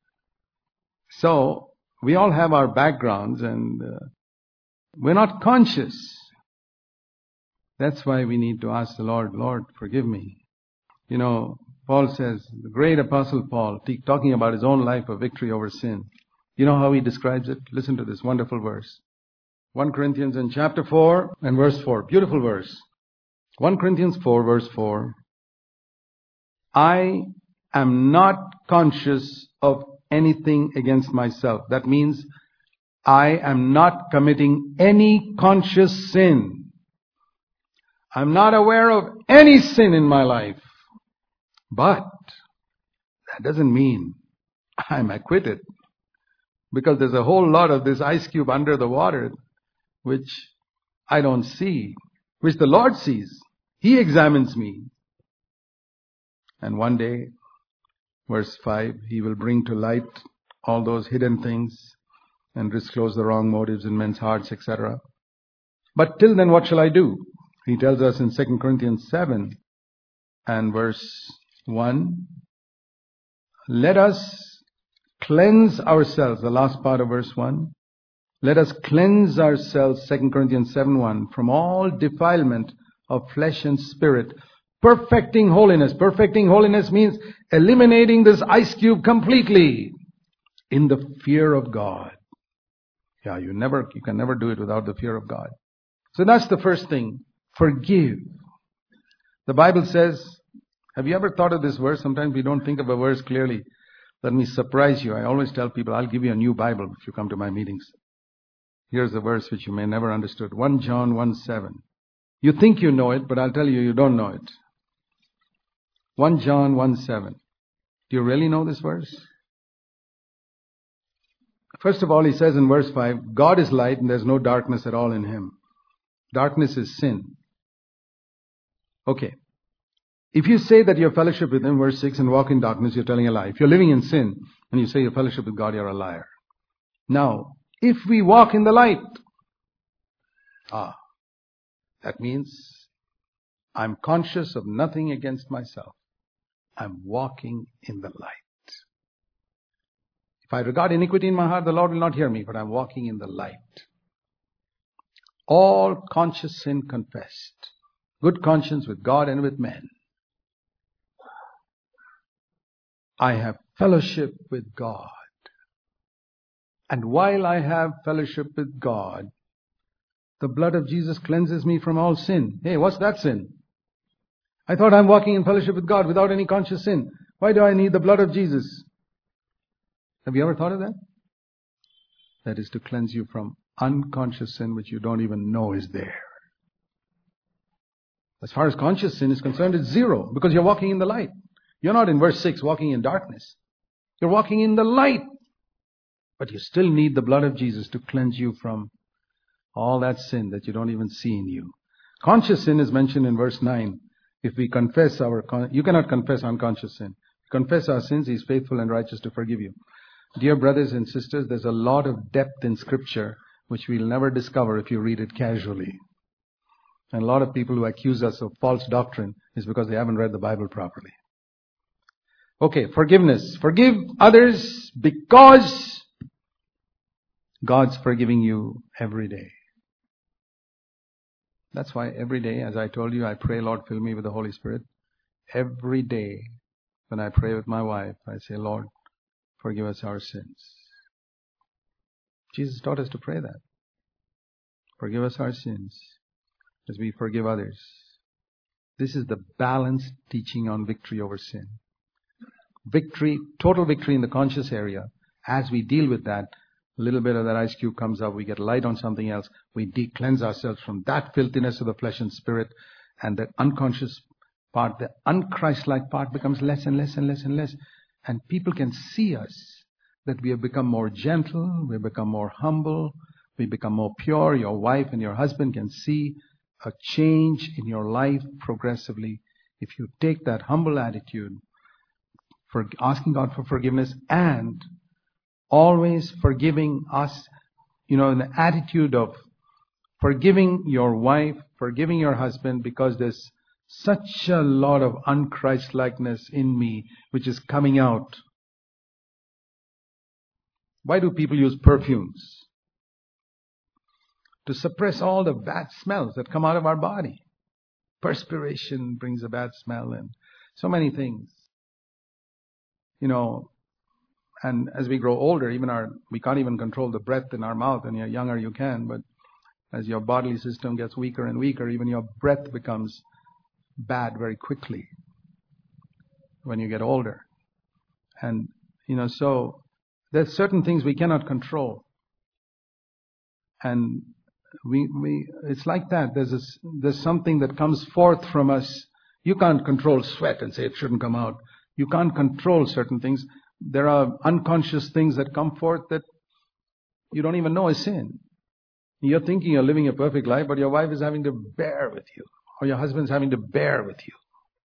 so we all have our backgrounds, and uh, we're not conscious. That's why we need to ask the Lord, Lord, forgive me. You know, Paul says, the great apostle Paul, t- talking about his own life of victory over sin. You know how he describes it? Listen to this wonderful verse. First Corinthians in chapter four and verse four. Beautiful verse. First Corinthians four verse four. I am not conscious of anything against myself. That means I am not committing any conscious sin. I'm not aware of any sin in my life. But that doesn't mean I'm acquitted. Because there's a whole lot of this ice cube under the water which I don't see, which the Lord sees. He examines me. And one day, verse five, He will bring to light all those hidden things and disclose the wrong motives in men's hearts, et cetera. But till then, what shall I do? He tells us in Second Corinthians seven and verse one, let us cleanse ourselves, the last part of verse one. Let us cleanse ourselves, Second Corinthians seven one, from all defilement of flesh and spirit, perfecting holiness. Perfecting holiness means eliminating this ice cube completely in the fear of God. Yeah, you never, you can never do it without the fear of God. So that's the first thing. Forgive. The Bible says, have you ever thought of this verse? Sometimes we don't think of a verse clearly. Let me surprise you. I always tell people, I'll give you a new Bible if you come to my meetings. Here's a verse which you may never understood. First John one seven. You think you know it, but I'll tell you, you don't know it. First John one seven. Do you really know this verse? First of all, he says in verse five, God is light and there's no darkness at all in Him. Darkness is sin. Okay. If you say that you have fellowship with Him, verse six, and walk in darkness, you're telling a lie. If you're living in sin and you say you have fellowship with God, you're a liar. Now, if we walk in the light, ah, that means I'm conscious of nothing against myself. I'm walking in the light. If I regard iniquity in my heart, the Lord will not hear me, but I'm walking in the light. All conscious sin confessed. Good conscience with God and with men. I have fellowship with God. And while I have fellowship with God, the blood of Jesus cleanses me from all sin. Hey, what's that sin? I thought I'm walking in fellowship with God without any conscious sin. Why do I need the blood of Jesus? Have you ever thought of that? That is to cleanse you from unconscious sin which you don't even know is there. As far as conscious sin is concerned, it's zero because you're walking in the light. You're not in verse six walking in darkness. You're walking in the light. But you still need the blood of Jesus to cleanse you from all that sin that you don't even see in you. Conscious sin is mentioned in verse nine. If we confess our, con- you cannot confess unconscious sin. Confess our sins, He is faithful and righteous to forgive you. Dear brothers and sisters, there's a lot of depth in Scripture which we'll never discover if you read it casually. And a lot of people who accuse us of false doctrine is because they haven't read the Bible properly. Okay, forgiveness. Forgive others because God's forgiving you every day. That's why every day, as I told you, I pray, Lord, fill me with the Holy Spirit. Every day when I pray with my wife, I say, Lord, forgive us our sins. Jesus taught us to pray that. Forgive us our sins as we forgive others. This is the balanced teaching on victory over sin. Victory, total victory in the conscious area. As we deal with that, a little bit of that ice cube comes up, we get light on something else, we de-cleanse ourselves from that filthiness of the flesh and spirit, and the unconscious part, the unchristlike part becomes less and less and less and less. And people can see us, that we have become more gentle, we have become more humble, we become more pure. Your wife and your husband can see a change in your life progressively if you take that humble attitude, for asking God for forgiveness and always forgiving us, you know, in the attitude of forgiving your wife, forgiving your husband, because there's such a lot of unChristlikeness in me which is coming out. Why do people use perfumes? To suppress all the bad smells that come out of our body. Perspiration brings a bad smell and so many things. You know, and as we grow older, even our, we can't even control the breath in our mouth. When you're younger, you can, but as your bodily system gets weaker and weaker, even your breath becomes bad very quickly when you get older. And, you know, so there's certain things we cannot control. And we, we, it's like that. There's a, there's something that comes forth from us. You can't control sweat and say it shouldn't come out. You can't control certain things. There are unconscious things that come forth that you don't even know is sin. You're thinking you're living a perfect life, but your wife is having to bear with you. Or your husband's having to bear with you.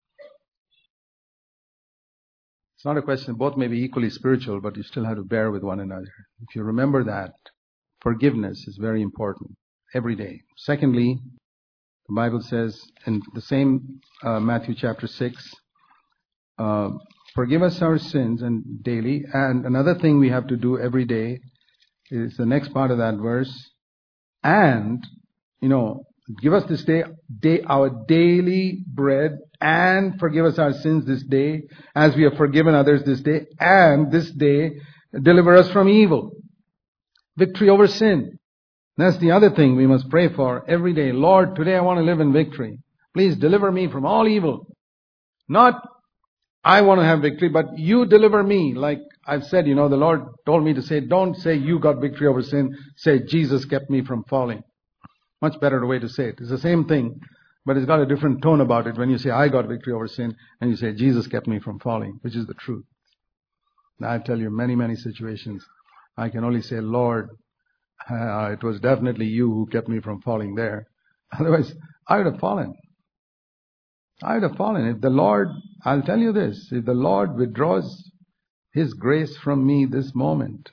It's not a question, both may be equally spiritual, but you still have to bear with one another. If you remember that, forgiveness is very important every day. Secondly, the Bible says in the same uh, Matthew chapter six, uh, forgive us our sins and daily. And another thing we have to do every day is the next part of that verse. And, you know, give us this day, day our daily bread, and forgive us our sins this day, as we have forgiven others this day, and this day deliver us from evil. Victory over sin. That's the other thing we must pray for every day. Lord, today I want to live in victory. Please deliver me from all evil. Not I want to have victory, but you deliver me. Like I've said, you know, the Lord told me to say, don't say you got victory over sin. Say Jesus kept me from falling. Much better way to say it. It's the same thing, but it's got a different tone about it when you say I got victory over sin and you say Jesus kept me from falling, which is the truth. Now I tell you, many, many situations, I can only say, Lord, uh, it was definitely you who kept me from falling there. Otherwise, I would have fallen. I would have fallen. If the Lord, I'll tell you this, if the Lord withdraws His grace from me this moment,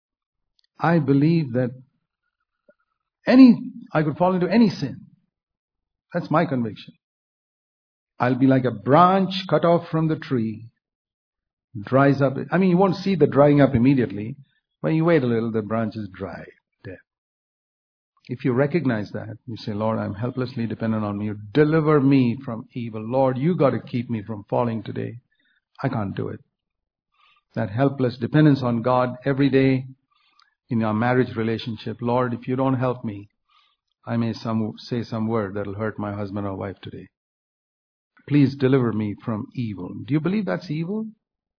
I believe that any, I could fall into any sin. That's my conviction. I'll be like a branch cut off from the tree, dries up. I mean, you won't see the drying up immediately. When you wait a little, the branch is dry, dead. If you recognize that, you say, Lord, I'm helplessly dependent on you. Deliver me from evil. Lord, you got to keep me from falling today. I can't do it. That helpless dependence on God every day in our marriage relationship. Lord, if you don't help me, I may some, say some word that will hurt my husband or wife today. Please deliver me from evil. Do you believe that's evil?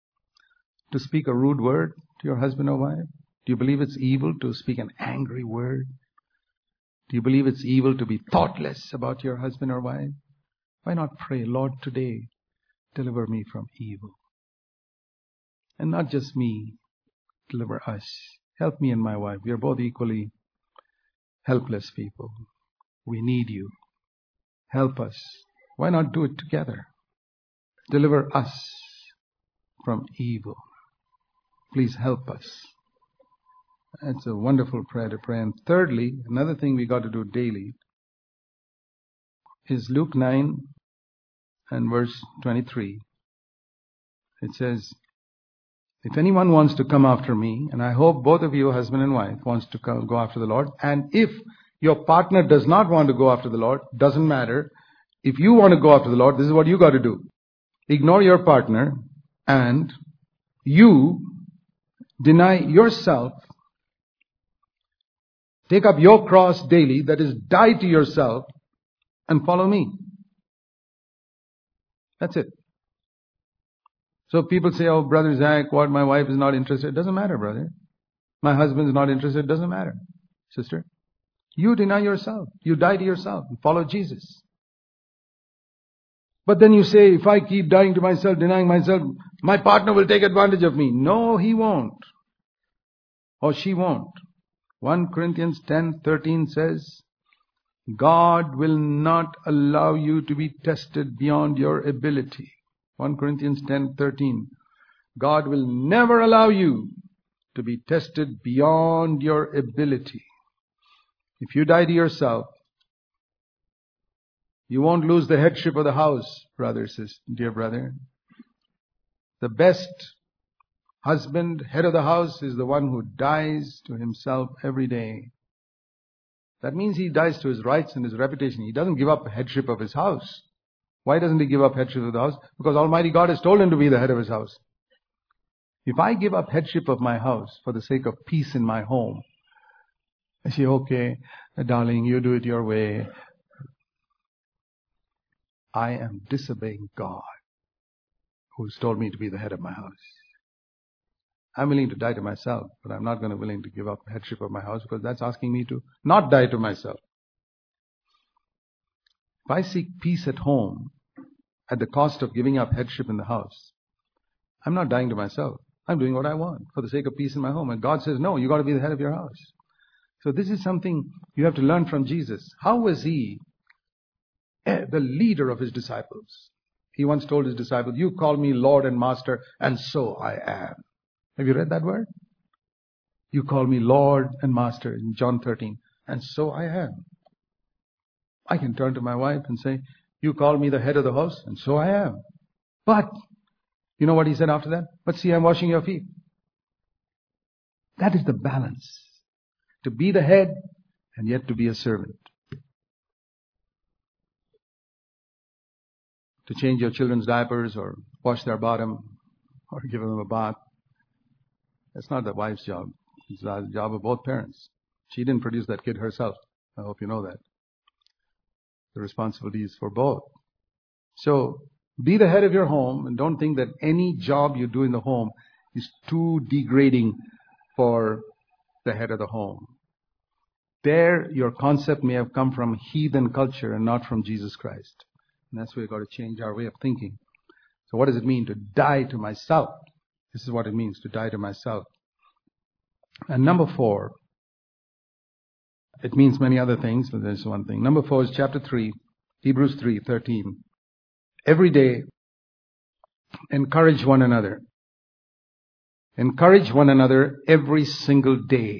To speak a rude word to your husband or wife? Do you believe it's evil to speak an angry word? Do you believe it's evil to be thoughtless about your husband or wife? Why not pray, Lord, today, deliver me from evil. And not just me, deliver us. Help me and my wife. We are both equally helpless people. We need you. Help us. Why not do it together? Deliver us from evil. Please help us. That's a wonderful prayer to pray. And thirdly, another thing we got to do daily is Luke nine and verse twenty-three. It says, if anyone wants to come after me, and I hope both of you, husband and wife, wants to come, go after the Lord, and if your partner does not want to go after the Lord, doesn't matter. If you want to go after the Lord, this is what you got to do. Ignore your partner and you deny yourself. Take up your cross daily, that is, die to yourself, and follow me. That's it. So people say, oh, Brother Zach, what, my wife is not interested. It doesn't matter, brother. My husband is not interested. It doesn't matter, sister. You deny yourself. You die to yourself and follow Jesus. But then you say, if I keep dying to myself, denying myself, my partner will take advantage of me. No, he won't. Or she won't. First Corinthians ten thirteen says, God will not allow you to be tested beyond your ability. First Corinthians ten thirteen. God will never allow you to be tested beyond your ability. If you die to yourself, you won't lose the headship of the house, brother, sister, dear brother. The best husband, head of the house, is the one who dies to himself every day. That means he dies to his rights and his reputation. He doesn't give up the headship of his house. Why doesn't he give up headship of the house? Because Almighty God has told him to be the head of his house. If I give up headship of my house for the sake of peace in my home, I say, okay, darling, you do it your way. I am disobeying God, who's told me to be the head of my house. I'm willing to die to myself, but I'm not going to willing to give up headship of my house, because that's asking me to not die to myself. If I seek peace at home at the cost of giving up headship in the house, I'm not dying to myself. I'm doing what I want for the sake of peace in my home. And God says, no, you got to be the head of your house. So this is something you have to learn from Jesus. How was he the leader of his disciples? He once told his disciples, you call me Lord and Master, and so I am. Have you read that word? You call me Lord and Master in John thirteen, and so I am. I can turn to my wife and say, you call me the head of the house, and so I am. But, you know what he said after that? But see, I'm washing your feet. That is the balance. To be the head and yet to be a servant. To change your children's diapers or wash their bottom or give them a bath. That's not the wife's job. It's the job of both parents. She didn't produce that kid herself. I hope you know that. The responsibility is for both. So, be the head of your home, and don't think that any job you do in the home is too degrading for the head of the home. There, your concept may have come from heathen culture and not from Jesus Christ. And that's where we've got to change our way of thinking. So what does it mean to die to myself? This is what it means to die to myself. And number four, it means many other things, but there's one thing. Number four is chapter three, Hebrews three thirteen. Every day, encourage one another. Encourage one another every single day.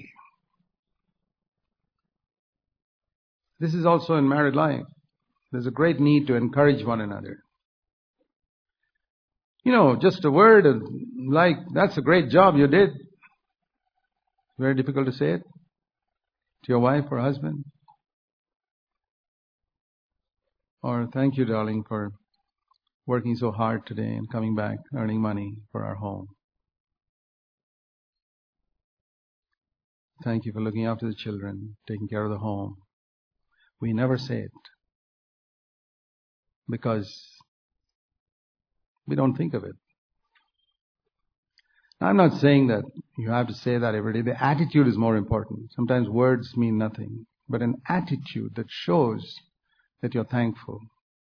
This is also in married life. There's a great need to encourage one another. You know, just a word of, like, that's a great job you did. Very difficult to say it to your wife or husband. Or, thank you, darling, for working so hard today and coming back, earning money for our home. Thank you for looking after the children, taking care of the home. We never say it because we don't think of it. Now, I'm not saying that you have to say that every day. The attitude is more important. Sometimes words mean nothing, but an attitude that shows that you're thankful.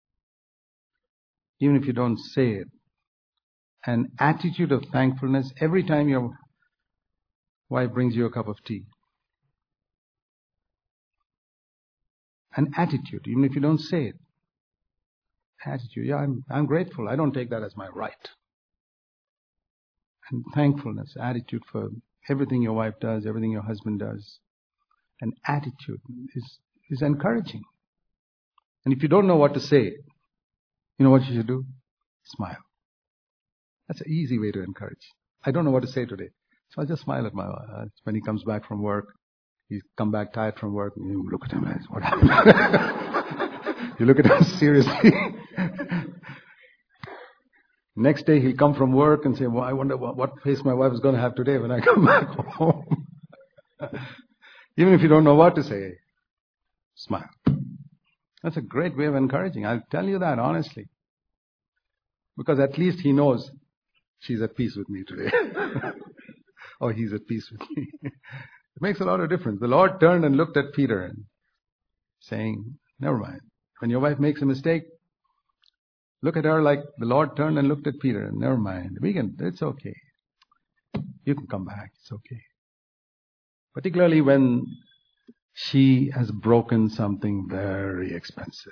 Even if you don't say it, an attitude of thankfulness every time your wife brings you a cup of tea. An attitude, even if you don't say it. Attitude, yeah, I'm, I'm grateful. I don't take that as my right. And thankfulness, attitude for everything your wife does, everything your husband does. An attitude is, is encouraging. And if you don't know what to say, you know what you should do? Smile. That's an easy way to encourage. I don't know what to say today, so I just smile at my wife. When he comes back from work, he's come back tired from work, and you look at him as, what happened? You look at him seriously. Next day he'll come from work and say, well, I wonder what, what face my wife is going to have today when I come back home. Even if you don't know what to say, smile. That's a great way of encouraging. I'll tell you that honestly. Because at least he knows she's at peace with me today. Or he's at peace with me. It makes a lot of difference. The Lord turned and looked at Peter and saying, never mind. When your wife makes a mistake, look at her like the Lord turned and looked at Peter and never mind. We can, it's okay. You can come back. It's okay. Particularly when she has broken something very expensive.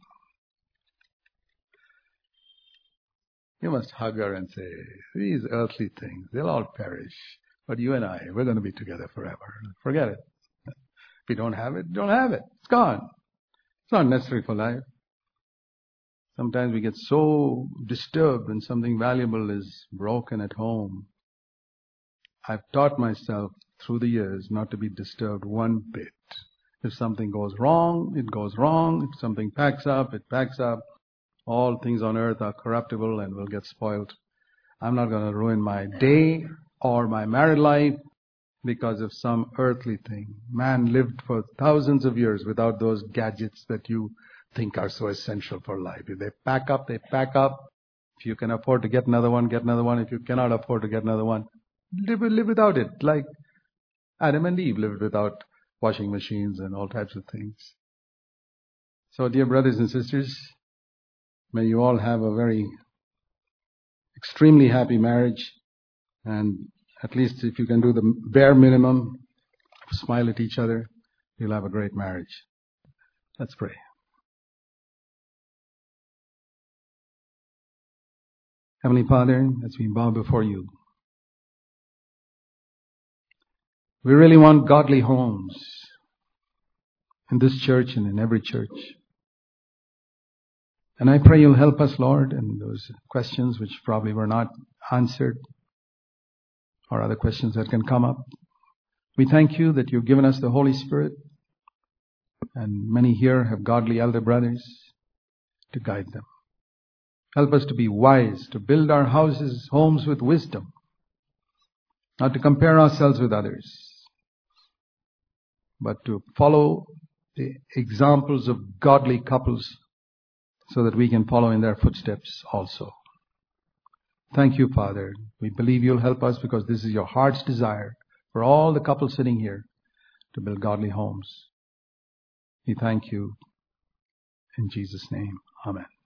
You must hug her and say, these earthly things, they'll all perish. But you and I, we're going to be together forever. Forget it. If you don't have it, don't have it. It's gone. It's not necessary for life. Sometimes we get so disturbed when something valuable is broken at home. I've taught myself through the years not to be disturbed one bit. If something goes wrong, it goes wrong. If something packs up, it packs up. All things on earth are corruptible and will get spoiled. I'm not going to ruin my day or my married life because of some earthly thing. Man lived for thousands of years without those gadgets that you think are so essential for life. If they pack up, they pack up. If you can afford to get another one, get another one. If you cannot afford to get another one, live, live without it. Like Adam and Eve lived without washing machines and all types of things. So, dear brothers and sisters, may you all have a very extremely happy marriage, and at least if you can do the bare minimum, smile at each other, you'll have a great marriage. Let's pray. Heavenly Father, as we bow before you, we really want godly homes in this church and in every church. And I pray you'll help us, Lord, in those questions which probably were not answered or other questions that can come up. We thank you that you've given us the Holy Spirit, and many here have godly elder brothers to guide them. Help us to be wise, to build our houses, homes with wisdom, not to compare ourselves with others, but to follow the examples of godly couples so that we can follow in their footsteps also. Thank you, Father. We believe you'll help us because this is your heart's desire for all the couples sitting here to build godly homes. We thank you. In Jesus' name, amen.